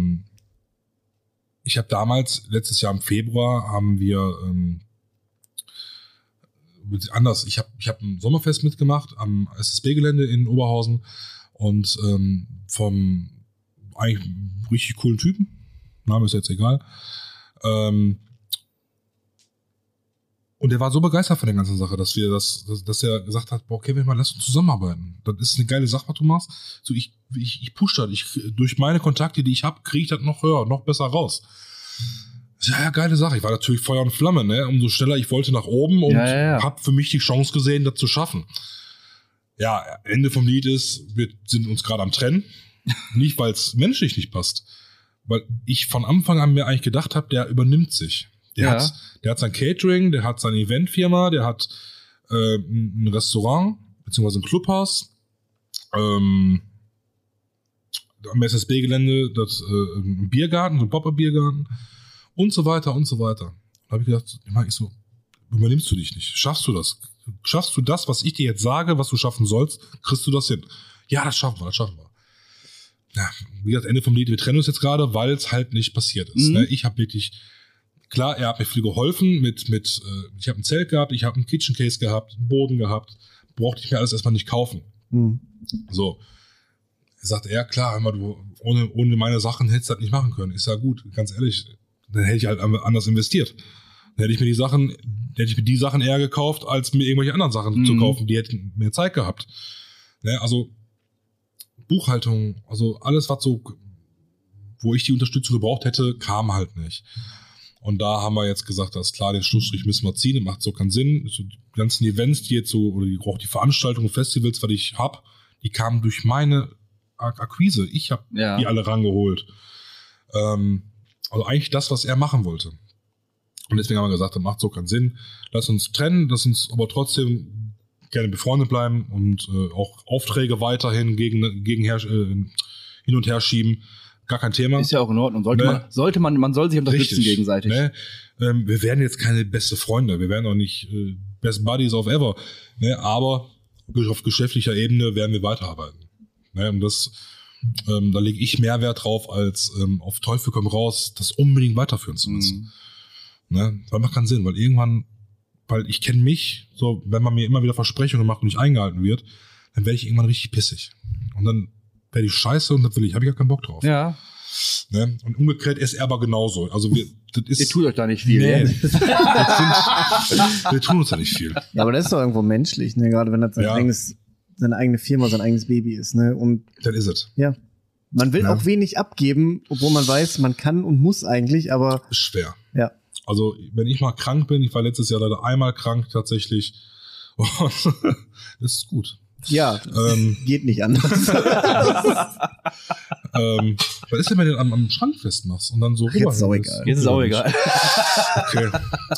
ich habe damals, letztes Jahr im Februar, haben wir ich habe ein Sommerfest mitgemacht am SSB-Gelände in Oberhausen und vom eigentlich richtig coolen Typen, Name ist jetzt egal, und er war so begeistert von der ganzen Sache, dass er gesagt hat, boah, Kevin, lass uns zusammenarbeiten. Das ist eine geile Sache, was du machst. So, ich push das. Durch meine Kontakte, die ich habe, kriege ich das noch höher, noch besser raus. Ja, geile Sache. Ich war natürlich Feuer und Flamme, ne? Umso schneller ich wollte nach oben und habe für mich die Chance gesehen, das zu schaffen. Ja, Ende vom Lied ist, wir sind uns gerade am Trennen. Nicht, weil es menschlich nicht passt. Weil ich von Anfang an mir eigentlich gedacht habe, der übernimmt sich. Der hat sein Catering, der hat seine Eventfirma, der hat ein Restaurant, beziehungsweise ein Clubhaus, am SSB-Gelände, ein Biergarten, so ein Pop-Up-Biergarten und so weiter und so weter. Da habe ich gedacht, übernimmst du dich nicht? Schaffst du das? Schaffst du das, was ich dir jetzt sage, was du schaffen sollst? Kriegst du das hin? Ja, das schaffen wir. Ja, wie gesagt, Ende vom Lied, wir trennen uns jetzt gerade, weil es halt nicht passiert ist. Ne? Ich habe wirklich, klar, er hat mir viel geholfen ich habe ein Zelt gehabt, ich habe einen Kitchen Case gehabt, einen Boden gehabt, brauchte ich mir alles erstmal nicht kaufen. So. Er sagt, ja klar, du ohne meine Sachen hättest du das nicht machen können. Ich sage, gut, ganz ehrlich, dann hätte ich halt anders investiert. Hätte ich mir die Sachen eher gekauft, als mir irgendwelche anderen Sachen zu kaufen, die hätten mehr Zeit gehabt. Ne, also Buchhaltung, also alles, was so, wo ich die Unterstützung gebraucht hätte, kam halt nicht. Und da haben wir jetzt gesagt, das ist klar, den Schlussstrich müssen wir ziehen, das macht so keinen Sinn. So die ganzen Events, die jetzt so, oder auch die Veranstaltungen, Festivals, was ich hab, die kamen durch meine Akquise. Ich habe die alle rangeholt. Also eigentlich das, was er machen wollte. Und deswegen haben wir gesagt, das macht so keinen Sinn. Lass uns trennen, lass uns aber trotzdem gerne befreundet bleiben und auch Aufträge weiterhin hin und her schieben. Gar kein Thema. Ist ja auch in Ordnung. Man soll sich unterstützen gegenseitig. Ne? Wir werden jetzt keine beste Freunde. Wir werden auch nicht Best Buddies of ever. Ne? Aber auf geschäftlicher Ebene werden wir weiterarbeiten. Ne? Und das, da lege ich mehr Wert drauf, als auf Teufel komm raus, das unbedingt weiterführen zu müssen. Ne? Das macht keinen Sinn, weil irgendwann, weil ich kenne mich, so, wenn man mir immer wieder Versprechungen macht und nicht eingehalten wird, dann werde ich irgendwann richtig pissig. Und dann werde ich scheiße und das habe ich gar keinen Bock drauf. Ja. Ne? Und umgekehrt ist er aber genauso. Also ihr tut euch da nicht viel. Nee. Wir tun uns da nicht viel. Ja, aber das ist doch irgendwo menschlich, ne? Gerade wenn das seine eigene Firma, sein eigenes Baby ist, ne? Und dann ist es. Ja. Man will auch wenig abgeben, obwohl man weiß, man kann und muss eigentlich, aber ist schwer. Ja. Also, wenn ich mal krank bin, ich war letztes Jahr leider einmal krank tatsächlich. Und das ist gut. Ja, geht nicht anders. Was ist denn, wenn du den am Schrank festmachst und dann so rüber? Jetzt ist auch egal. Jetzt ist auch egal. Okay.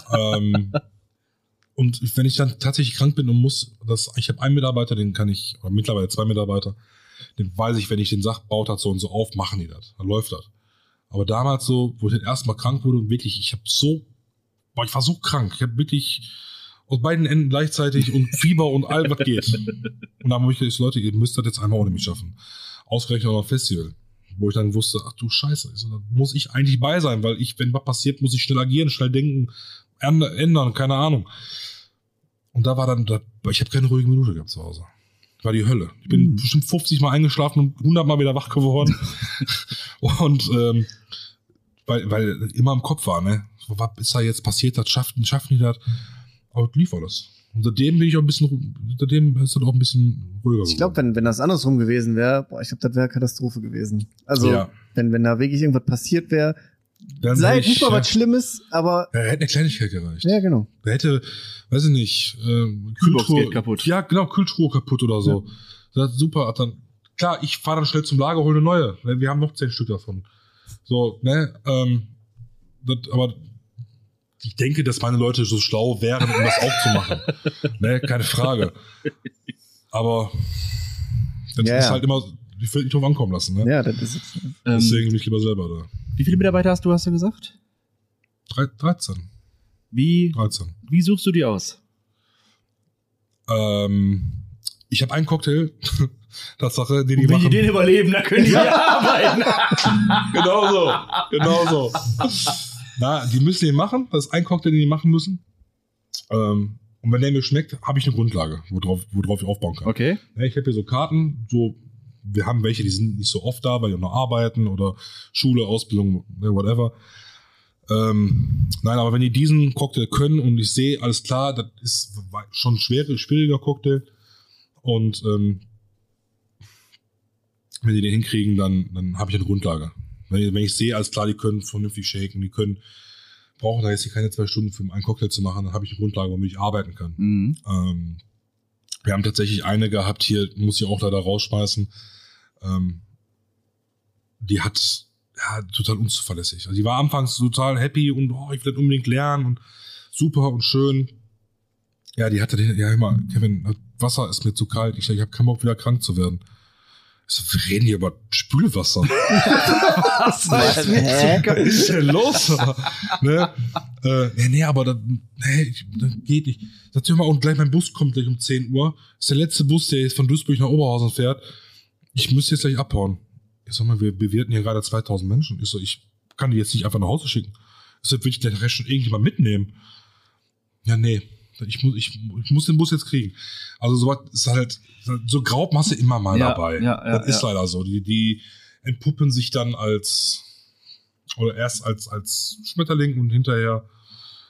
Und wenn ich dann tatsächlich krank bin und ich habe einen Mitarbeiter, den kann ich, oder mittlerweile 2 Mitarbeiter, den weiß ich, wenn ich den sag, baut das so und so auf, machen die das. Dann läuft das. Aber damals so, wo ich dann erstmal krank wurde und wirklich, ich war so krank. Ich habe wirklich aus beiden Enden gleichzeitig und Fieber und all was geht. Und dann habe ich gesagt, Leute, ihr müsst das jetzt einmal ohne mich schaffen. Ausgerechnet auch noch Festival. Wo ich dann wusste, ach du Scheiße, da muss ich eigentlich bei sein, weil wenn was passiert, muss ich schnell agieren, schnell denken, ändern, keine Ahnung. Und da war dann, ich habe keine ruhige Minute gehabt zu Hause. War die Hölle. Ich bin bestimmt 50 Mal eingeschlafen und 100 Mal wieder wach geworden. Und weil immer im Kopf war, ne? Was ist da jetzt passiert? Das schaffen die das? Aber lief alles. Und seitdem ist das auch ein bisschen ruhiger geworden. Ich glaube, wenn das andersrum gewesen wäre, ich glaube, das wäre Katastrophe gewesen. Also, wenn da wirklich irgendwas passiert wäre, sei nicht mal was Schlimmes, aber... Ja, hätte eine Kleinigkeit gereicht. Ja, genau. Da hätte, weiß ich nicht, Kühlbox kaputt. Ja, genau, Kühltruhe kaputt oder so. Ja. Das ist super. Dann, klar, ich fahre dann schnell zum Lager, hole eine neue. Wir haben noch 10 Stück davon. So, ne, aber ich denke, dass meine Leute so schlau wären, um das auch zu machen. Ne, keine Frage. Aber das ist halt immer, ich will nicht drauf ankommen lassen. Ne? Ja, das ist es. Deswegen bin ich lieber selber da. Wie viele Mitarbeiter hast du gesagt? 13. Wie 13. Wie suchst du die aus? Ich habe einen Cocktail, Tatsache, den die machen. Wenn die den überleben, dann können die arbeiten. Genau so. Na, die müssen den machen. Das ist ein Cocktail, den die machen müssen. Und wenn der mir schmeckt, habe ich eine Grundlage, worauf ich aufbauen kann. Okay. Ja, ich habe hier so Karten, wir haben welche, die sind nicht so oft da, weil die noch arbeiten oder Schule, Ausbildung, whatever. Nein, aber wenn die diesen Cocktail können und ich sehe, alles klar, das ist schon ein schwieriger Cocktail und wenn die den hinkriegen, dann habe ich eine Grundlage. Wenn ich sehe, alles klar, die können vernünftig shaken, brauchen da jetzt hier keine 2 Stunden für einen Cocktail zu machen, dann habe ich eine Grundlage, womit ich arbeiten kann. Mhm. Wir haben tatsächlich eine gehabt hier, muss ich auch leider rausschmeißen, die hat total unzuverlässig. Also die war anfangs total happy und ich will das unbedingt lernen und super und schön. Ja, die hatte immer, Kevin, das Wasser ist mir zu kalt. Ich habe keinen Bock, wieder krank zu werden. So, wir reden hier über Spülwasser. Was ist denn los? Ne? Nee, aber das geht nicht. Sag mal, und gleich mein Bus kommt gleich um 10 Uhr. Das ist der letzte Bus, der jetzt von Duisburg nach Oberhausen fährt. Ich müsste jetzt gleich abhauen. Ich sag mal, wir bewirten hier gerade 2000 Menschen. Ich kann die jetzt nicht einfach nach Hause schicken. Deshalb will ich gleich schon irgendjemand mitnehmen. Ja, nee. Ich muss den Bus jetzt kriegen. Also sowas ist halt, so Graupen hast du immer mal dabei. Das ist leider so. Die entpuppen sich dann erst als Schmetterling und hinterher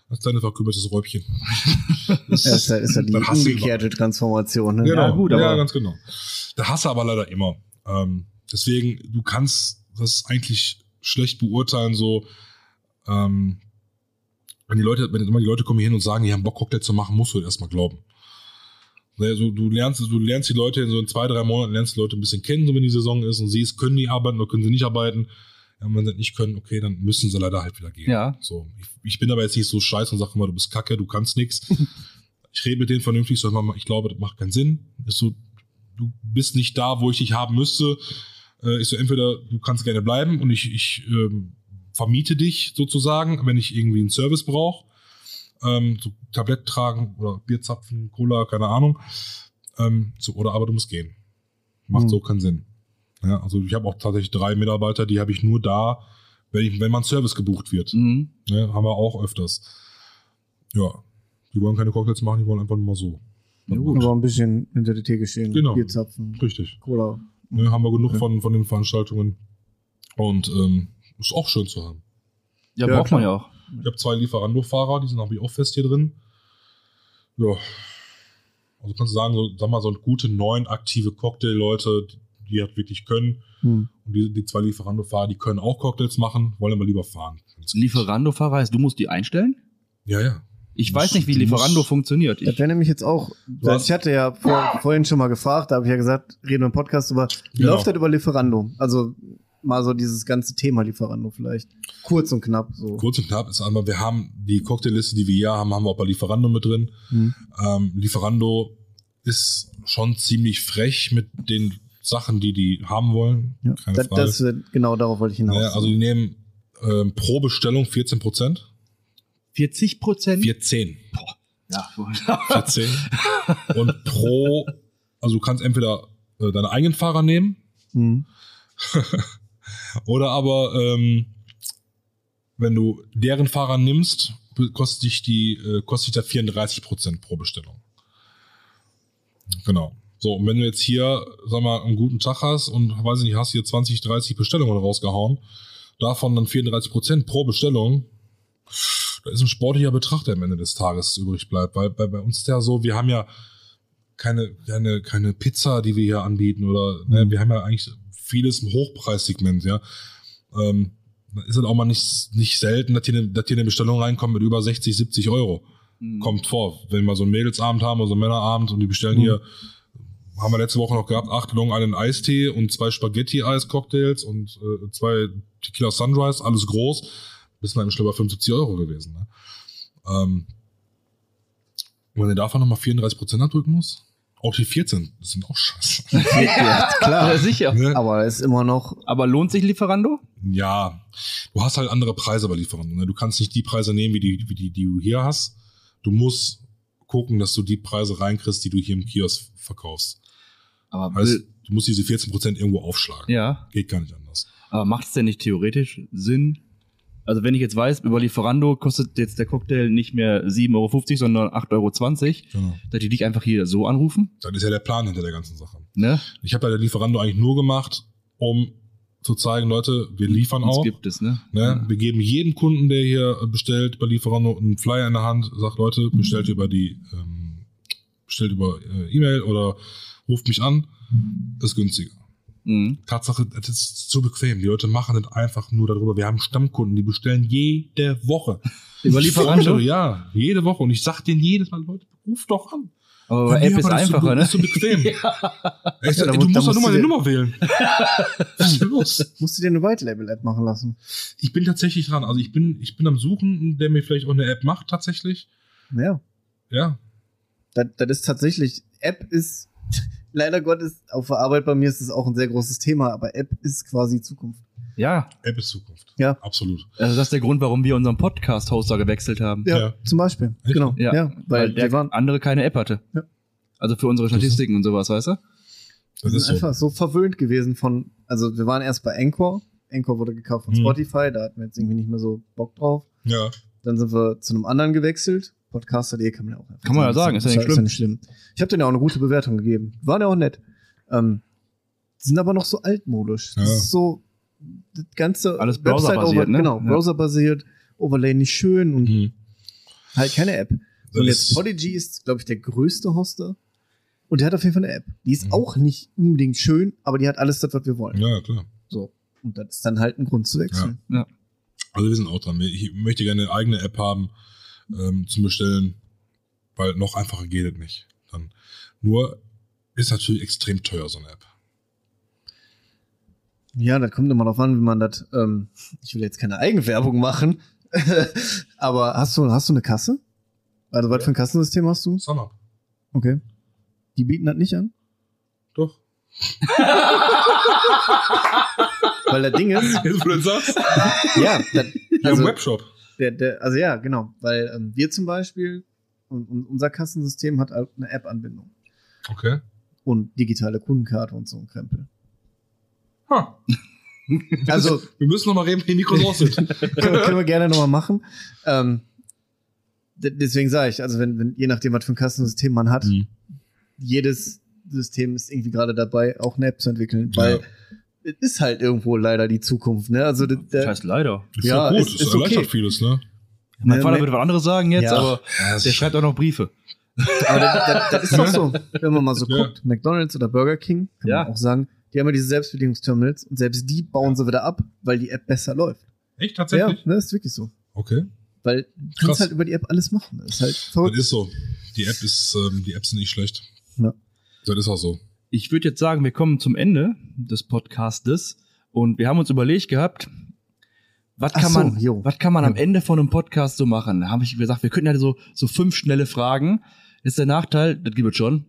Als kleines verkümmertes Räubchen. Das ist ja die umgekehrte Transformation. Ne? Genau, Ja, gut, ja, aber ganz genau. Da hast du aber leider immer. Deswegen, du kannst das eigentlich schlecht beurteilen, so, wenn die Leute kommen hier hin und sagen, die haben Bock, Cocktail zu machen, musst du erstmal glauben. Also, du lernst die Leute in so 2-3 Monaten, lernst die Leute ein bisschen kennen, so wenn die Saison ist und siehst, können die arbeiten oder können sie nicht arbeiten. Ja, und wenn sie nicht können, okay, dann müssen sie leider halt wieder gehen. Ja. So, ich bin aber jetzt nicht so scheiße und sage immer, du bist kacke, du kannst nichts. Ich rede mit denen vernünftig, sag mal, ich glaube, das macht keinen Sinn. Ist so, du bist nicht da, wo ich dich haben müsste. Ich so, entweder du kannst gerne bleiben und ich vermiete dich sozusagen, wenn ich irgendwie einen Service brauche. So Tablett tragen oder Bierzapfen, Cola, keine Ahnung. Oder aber du musst gehen. Macht so keinen Sinn. Ja, also ich habe auch tatsächlich 3 Mitarbeiter, die habe ich nur da, wenn man Service gebucht wird. Mhm. Ja, haben wir auch öfters. Ja, die wollen keine Cocktails machen, die wollen einfach nur mal so. ja, gut. Aber ein bisschen hinter der Theke stehen. Genau. Bierzapfen, Richtig. Cola. Ne, haben wir genug von den Veranstaltungen. Und ist auch schön zu haben. Ja, braucht man ja auch. Ich habe 2 Lieferando-Fahrer, die sind auch fest hier drin. Ja. Also kannst du sagen, so, sag mal, so gute 9 aktive Cocktail-Leute, die halt wirklich können. Und die 2 Lieferando-Fahrer, die können auch Cocktails machen, wollen aber lieber fahren. Lieferando-Fahrer heißt, du musst die einstellen? Ja, ja. Ich weiß nicht, wie Lieferando funktioniert. Das wäre nämlich jetzt auch, ich hatte ja vorhin schon mal gefragt, da habe ich ja gesagt, reden wir im Podcast über, wie läuft das über Lieferando? Also mal so dieses ganze Thema Lieferando vielleicht. Kurz und knapp. So. Kurz und knapp ist einmal, wir haben die Cocktailliste, die wir hier haben wir auch bei Lieferando mit drin. Lieferando ist schon ziemlich frech mit den Sachen, die haben wollen. Ja, keine Frage. Genau darauf wollte ich hinaus. Ja, also die nehmen pro Bestellung 14%. 40%? 14. Boah. Ja. 14. Und also du kannst entweder deine eigenen Fahrer nehmen, oder aber wenn du deren Fahrer nimmst, kostet dich da 34% pro Bestellung. Genau. So, und wenn du jetzt hier, sag mal, einen guten Tag hast und, weiß ich nicht, hast hier 20, 30 Bestellungen rausgehauen, davon dann 34% pro Bestellung, da ist ein sportlicher Betrag, der am Ende des Tages übrig bleibt. Weil bei uns ist ja so, wir haben ja keine Pizza, die wir hier anbieten, oder ne, wir haben ja eigentlich vieles im Hochpreissegment, ja. Dann ist es auch mal nicht selten, dass hier eine Bestellung reinkommt mit über 60, 70 Euro. Kommt vor, wenn wir so einen Mädelsabend haben oder so einen Männerabend und die bestellen hier, haben wir letzte Woche noch gehabt, 8 Long Island Eistee und 2 Spaghetti-Eis-Cocktails und 2 Tequila Sunrise, alles groß. Bis mal im Schlimmer 75 Euro gewesen. Ne? Und wenn du davon nochmal 34% abdrücken musst, auch die 14, das sind auch scheiße. Ja, klar. Ja, sicher. Ne? Aber es ist immer noch. Aber lohnt sich Lieferando? Ja, du hast halt andere Preise bei Lieferando. Ne? Du kannst nicht die Preise nehmen, die du hier hast. Du musst gucken, dass du die Preise reinkriegst, die du hier im Kiosk verkaufst. Aber heißt, du musst diese 14% irgendwo aufschlagen. Ja. Geht gar nicht anders. Aber macht es denn nicht theoretisch Sinn? Also wenn ich jetzt weiß, über Lieferando kostet jetzt der Cocktail nicht mehr 7,50 Euro, sondern 8,20 Euro, Genau. dass die dich einfach hier so anrufen? Das ist ja der Plan hinter der ganzen Sache. Ne? Ich habe ja der Lieferando eigentlich nur gemacht, um zu zeigen, Leute, wir liefern Das auch. gibt es, ne? Ne? Wir geben jedem Kunden, der hier bestellt bei Lieferando, einen Flyer in der Hand, sagt, Leute, bestellt über E-Mail oder ruft mich an, das ist günstiger. Tatsache, das ist so bequem. Die Leute machen das einfach nur darüber. Wir haben Stammkunden, die bestellen jede Woche. Über Lieferando? Ja, jede Woche. Und ich sag denen jedes Mal, Leute, ruft doch an. Aber App ist einfacher, ne? Das ist so bequem. Ja, du musst doch nur mal eine Nummer wählen. Was ist denn los? Musst du dir eine White-Label-App machen lassen? Ich bin tatsächlich dran. Also ich bin am Suchen, der mir vielleicht auch eine App macht, tatsächlich. Ja. Ja. Das ist tatsächlich, App ist, leider Gottes, auf der Arbeit bei mir ist es auch ein sehr großes Thema, aber App ist quasi Zukunft. Ja. App ist Zukunft. Ja. Absolut. Also das ist der Grund, warum wir unseren Podcast-Hoster gewechselt haben. Ja, zum Beispiel. Echt? Genau. Ja, weil der andere keine App hatte. Ja. Also für unsere Statistiken und sowas, weißt du? Das ist einfach so verwöhnt gewesen also wir waren erst bei Anchor. Anchor wurde gekauft von Spotify, da hatten wir jetzt irgendwie nicht mehr so Bock drauf. Ja. Dann sind wir zu einem anderen gewechselt. Podcaster.de kann man ja auch einfach Kann man ja sagen, ist ja nicht schlimm. Ich habe denen ja auch eine gute Bewertung gegeben. Waren ja auch nett. Die sind aber noch so altmodisch. Ja. Das ist so, das ganze alles browserbasiert, ne? Genau, browserbasiert, Overlay nicht schön und Halt keine App. Das Und ist- jetzt Podigy ist, glaube ich, der größte Hoster. Und der hat auf jeden Fall eine App. Die ist auch nicht unbedingt schön, aber die hat alles das, was wir wollen. Ja, klar. So. Und das ist dann halt ein Grund zu wechseln. Also wir sind auch dran. Ich möchte gerne eine eigene App haben zum Bestellen, weil noch einfacher geht es nicht. Dann nur ist natürlich extrem teuer, so eine App. Ja, das kommt immer darauf an, wie man das, ich will jetzt keine Eigenwerbung machen, aber hast du eine Kasse? Also was für ein Kassensystem hast du? Sunup. Okay. Die bieten das nicht an? Doch. Weil das Ding ist, Jetzt, wo du das sagst. ja, das, Ja, im Webshop. also ja, genau, weil wir zum Beispiel, und unser Kassensystem hat halt eine App-Anbindung Okay. und digitale Kundenkarte und so ein Krempel. Ha. Also Wir müssen noch mal reden, wie die Mikros aus sind. können wir gerne nochmal machen. Deswegen sage ich, also wenn je nachdem, was für ein Kassensystem man hat, jedes System ist irgendwie gerade dabei, auch eine App zu entwickeln, weil es ist halt irgendwo leider die Zukunft, ne? Also Das heißt leider. Ist Ja, ja gut, ist es erleichtert okay. vieles, ne? Mein Ne, Vater ne- würde was anderes sagen jetzt, Ja. aber der schreibt auch noch Briefe. aber das ist doch so, wenn man mal so Ja. guckt, McDonald's oder Burger King, kann Ja. man auch sagen, die haben ja diese Selbstbedienungsterminals und selbst die bauen sie wieder ab, weil die App besser läuft. Echt, Ja, tatsächlich? ne, ist wirklich so. Okay. Weil du Krass. kannst halt über die App alles machen. Das ist halt Das verrückt. ist so. Die Apps sind nicht schlecht. Ja. Das ist auch so. Ich würde jetzt sagen, wir kommen zum Ende des Podcastes und wir haben uns überlegt gehabt, was Ach kann so, man, jo. was kann man am Ende von einem Podcast so machen? Da habe ich gesagt, wir könnten ja so 5 schnelle Fragen. Ist der Nachteil, das gibt es schon.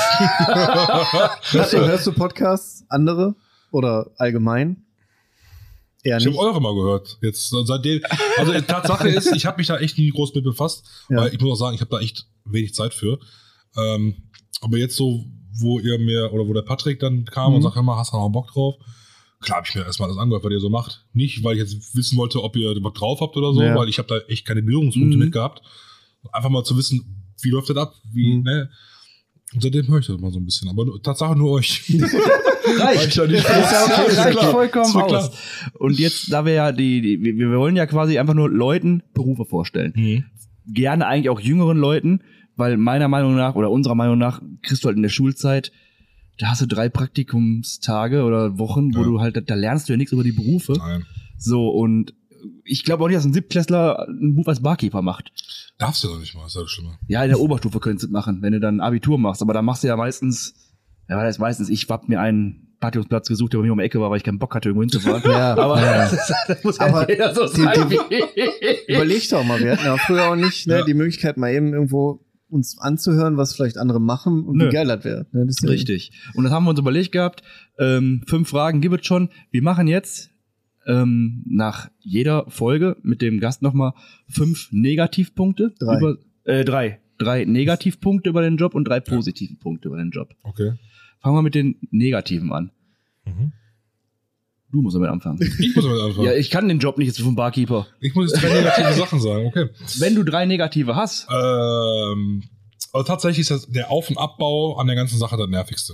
Hörst du Podcasts, andere oder allgemein? Eher Ich nicht. habe eure mal gehört. Jetzt seitdem. Also Tatsache ist, ich habe mich da echt nie groß mit befasst. Ja. Weil ich muss auch sagen, ich habe da echt wenig Zeit für. Aber jetzt so, wo ihr mir oder wo der Patrick dann kam und sagt, hör mal, hast du noch Bock drauf? Klar habe ich mir erstmal das angehört, was ihr so macht. Nicht, weil ich jetzt wissen wollte, ob ihr Bock drauf habt oder so, Ja. weil ich habe da echt keine Berührungspunkte mit gehabt. Einfach mal zu wissen, wie läuft das ab? Wie, ne? Und seitdem höre ich das mal so ein bisschen. Aber Tatsache nur euch. Reicht. Ja, nicht Das ist ja okay, ist reicht klar. vollkommen Ist mir klar. aus. Und jetzt, da wir ja wir wollen ja quasi einfach nur Leuten Berufe vorstellen. Gerne eigentlich auch jüngeren Leuten, weil meiner Meinung nach oder unserer Meinung nach kriegst du halt in der Schulzeit, da hast du 3 Praktikumstage oder Wochen, wo Ja. du halt, da lernst du ja nichts über die Berufe. Nein. So, und ich glaube auch nicht, dass ein Siebtklässler einen Beruf als Barkeeper macht. Darfst du doch nicht mal, ist ja das Schlimme. Ja, in der Oberstufe könntest du das machen, wenn du dann Abitur machst. Aber da machst du ja meistens, ich hab mir einen Praktikumsplatz gesucht, der bei mir um die Ecke war, weil ich keinen Bock hatte, irgendwo hinzufahren. Ja, Aber ja. das muss Aber ja jeder so sein. Überleg doch mal, wir hatten ja früher auch nicht Ja. die Möglichkeit, mal eben irgendwo uns anzuhören, was vielleicht andere machen und Nö. wie geil das wäre. Ne, deswegen. Richtig. Und das haben wir uns überlegt gehabt. 5 Fragen gibt es schon. Wir machen jetzt nach jeder Folge mit dem Gast nochmal 5 Negativpunkte. 3. 3 Negativpunkte über den Job und 3 positive Punkte über den Job. Okay. Fangen wir mit den Negativen an. Mhm. Du musst damit anfangen. Ich muss damit anfangen. Ja, ich kann den Job nicht jetzt vom Barkeeper. Ich muss jetzt 3 negative Sachen sagen, okay. Wenn du 3 Negative hast, Also tatsächlich ist das der Auf- und Abbau an der ganzen Sache das Nervigste.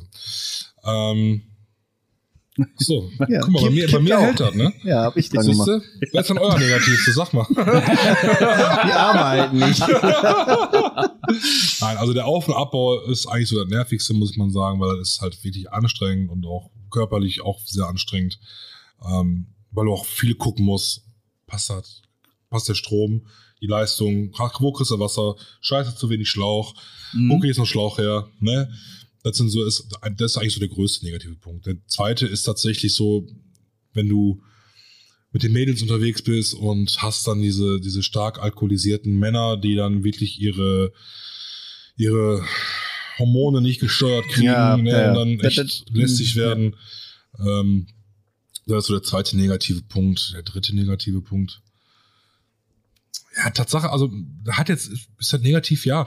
So, Ja, guck mal, bei mir kippt auch. hält das, ne? Ja, hab ich dran Siehst gemacht. du? Wer ist denn euer Negativste? Sag mal. Die Arme halt nicht. Nein, also der Auf- und Abbau ist eigentlich so das Nervigste, muss man sagen, weil es ist halt wirklich anstrengend und auch körperlich auch sehr anstrengend, weil du auch viel gucken musst. Passt der Strom, die Leistung, wo kriegst du Wasser, scheiße, zu wenig Schlauch, wo kriegst du noch Schlauch her, ne? Das ist eigentlich so der größte negative Punkt. Der zweite ist tatsächlich so, wenn du mit den Mädels unterwegs bist und hast dann diese stark alkoholisierten Männer, die dann wirklich ihre Hormone nicht gesteuert kriegen, Ja, ne, ja. und dann echt Das- lästig werden. Das ist so der zweite negative Punkt. Der dritte negative Punkt. Ja, Tatsache, also ist halt negativ, ja.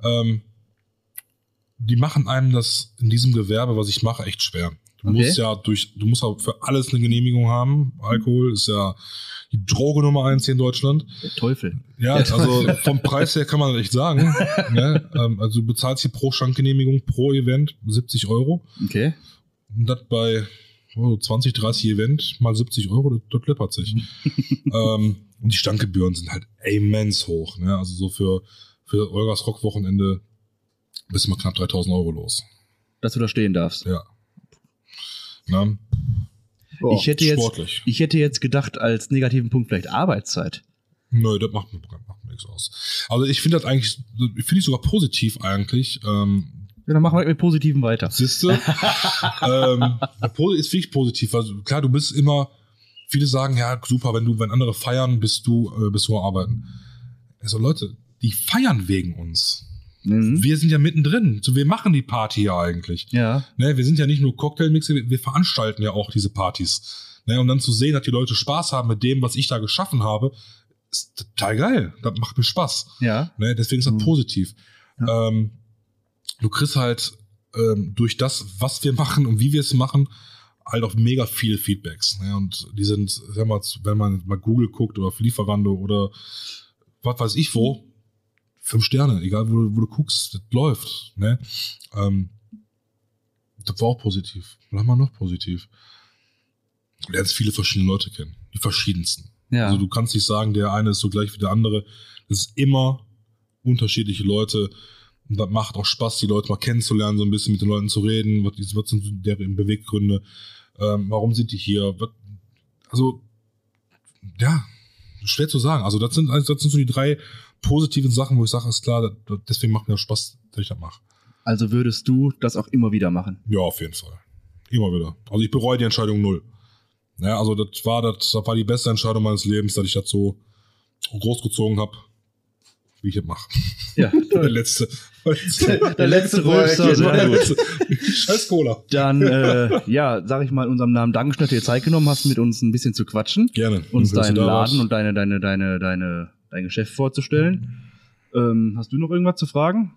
Die machen einem das in diesem Gewerbe, was ich mache, echt schwer. Du musst ja für alles eine Genehmigung haben. Alkohol ist ja die Droge Nummer 1 hier in Deutschland. der Teufel. Ja, also vom Preis her kann man das echt sagen. Ne? Also du bezahlst hier pro Schankgenehmigung, pro Event 70 €. Okay. Und das bei 20, 30 Event mal 70 €, das läppert sich. Und die Standgebühren sind halt immens hoch. Ne? Also so für Olgas Rock-Wochenende bist du mal knapp 3.000 € los. Dass du da stehen darfst. Ja. Na? Ich hätte jetzt gedacht, als negativen Punkt vielleicht Arbeitszeit. Nö, das macht mir nichts aus. Also ich finde das eigentlich, finde ich sogar positiv eigentlich. Ja, dann machen wir mit Positiven weiter. Siehste? Ist wirklich positiv. Also klar, du bist immer, viele sagen, ja, super, wenn andere feiern, bist du am Arbeiten. Also Leute, die feiern wegen uns. Mhm. Wir sind ja mittendrin. So, wir machen die Party ja eigentlich. Ja. Ne, wir sind ja nicht nur Cocktailmixer, wir veranstalten ja auch diese Partys. Ne, und dann zu sehen, dass die Leute Spaß haben mit dem, was ich da geschaffen habe, ist total geil. Das macht mir Spaß. Ja. Ne, deswegen ist das positiv. Ja. Du kriegst halt durch das, was wir machen und wie wir es machen, halt auch mega viele Feedbacks. Ne? Und die sind, sag mal, wenn man mal Google guckt oder auf Lieferando oder was weiß ich wo, 5 Sterne, egal wo du guckst, das läuft. Ne? Das war auch positiv. Was haben wir noch positiv? Du lernst viele verschiedene Leute kennen. Die verschiedensten. Ja. Also du kannst nicht sagen, der eine ist so gleich wie der andere. Das ist immer unterschiedliche Leute. Und das macht auch Spaß, die Leute mal kennenzulernen, so ein bisschen mit den Leuten zu reden. Was sind deren Beweggründe? Warum sind die hier? Also, ja, schwer zu sagen. Also das sind so die 3 positiven Sachen, wo ich sage, ist klar, deswegen macht mir Spaß, dass ich das mache. Also würdest du das auch immer wieder machen? Ja, auf jeden Fall. Immer wieder. Also ich bereue die Entscheidung 0. Ja, also das war die beste Entscheidung meines Lebens, dass ich das so großgezogen habe, wie ich das mache. Ja, der letzte Rülpser, sehr gut. Scheiß Cola. Dann, sag ich mal in unserem Namen Dankeschön, dass du dir Zeit genommen hast, mit uns ein bisschen zu quatschen. Gerne. Uns deinen Laden und dein Geschäft vorzustellen. Hast du noch irgendwas zu fragen?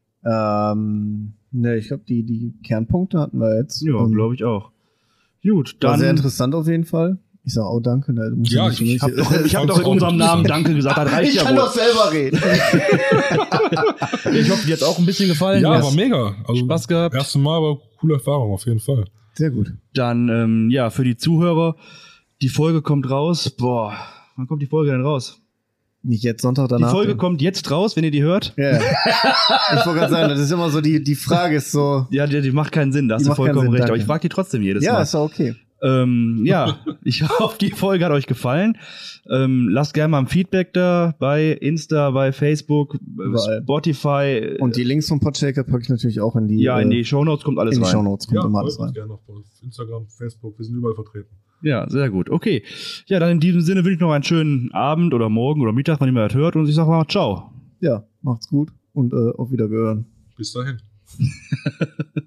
Ne, ich glaube, die Kernpunkte hatten wir jetzt. Ja, glaube ich auch. Gut, dann. War sehr interessant auf jeden Fall. Ich sag auch danke. Ne, ja, ich hab doch in unserem Namen Danke gesagt. Das reicht ich kann doch selber reden. Ich hoffe, dir hat's auch ein bisschen gefallen. Ja, war mega. Also Spaß gehabt. Erste Mal, aber coole Erfahrung auf jeden Fall. Sehr gut. Dann, für die Zuhörer, die Folge kommt raus. Boah, wann kommt die Folge denn raus? Nicht jetzt, Sonntag danach. Die Folge kommt jetzt raus, wenn ihr die hört. Ja. Ich wollte gerade sagen, das ist immer so, die Frage ist so. Ja, die macht keinen Sinn, da hast du vollkommen recht. Danke. Aber ich frage die trotzdem jedes Mal. Ja, ist ja okay. Ich hoffe, die Folge hat euch gefallen. Lasst gerne mal ein Feedback da bei Insta, bei Facebook, Überall. Spotify. Und die Links vom Podshaker packe ich natürlich auch in die. Ja, in die Shownotes kommt alles in die rein. Shownotes kommt immer alles rein. Gerne auf Instagram, Facebook, wir sind überall vertreten. Ja, sehr gut. Okay. Ja, dann in diesem Sinne wünsche ich noch einen schönen Abend oder Morgen oder Mittag, wann ihr mal das hört. Und ich sage mal ciao. Ja, macht's gut und auf Wiederhören. Bis dahin.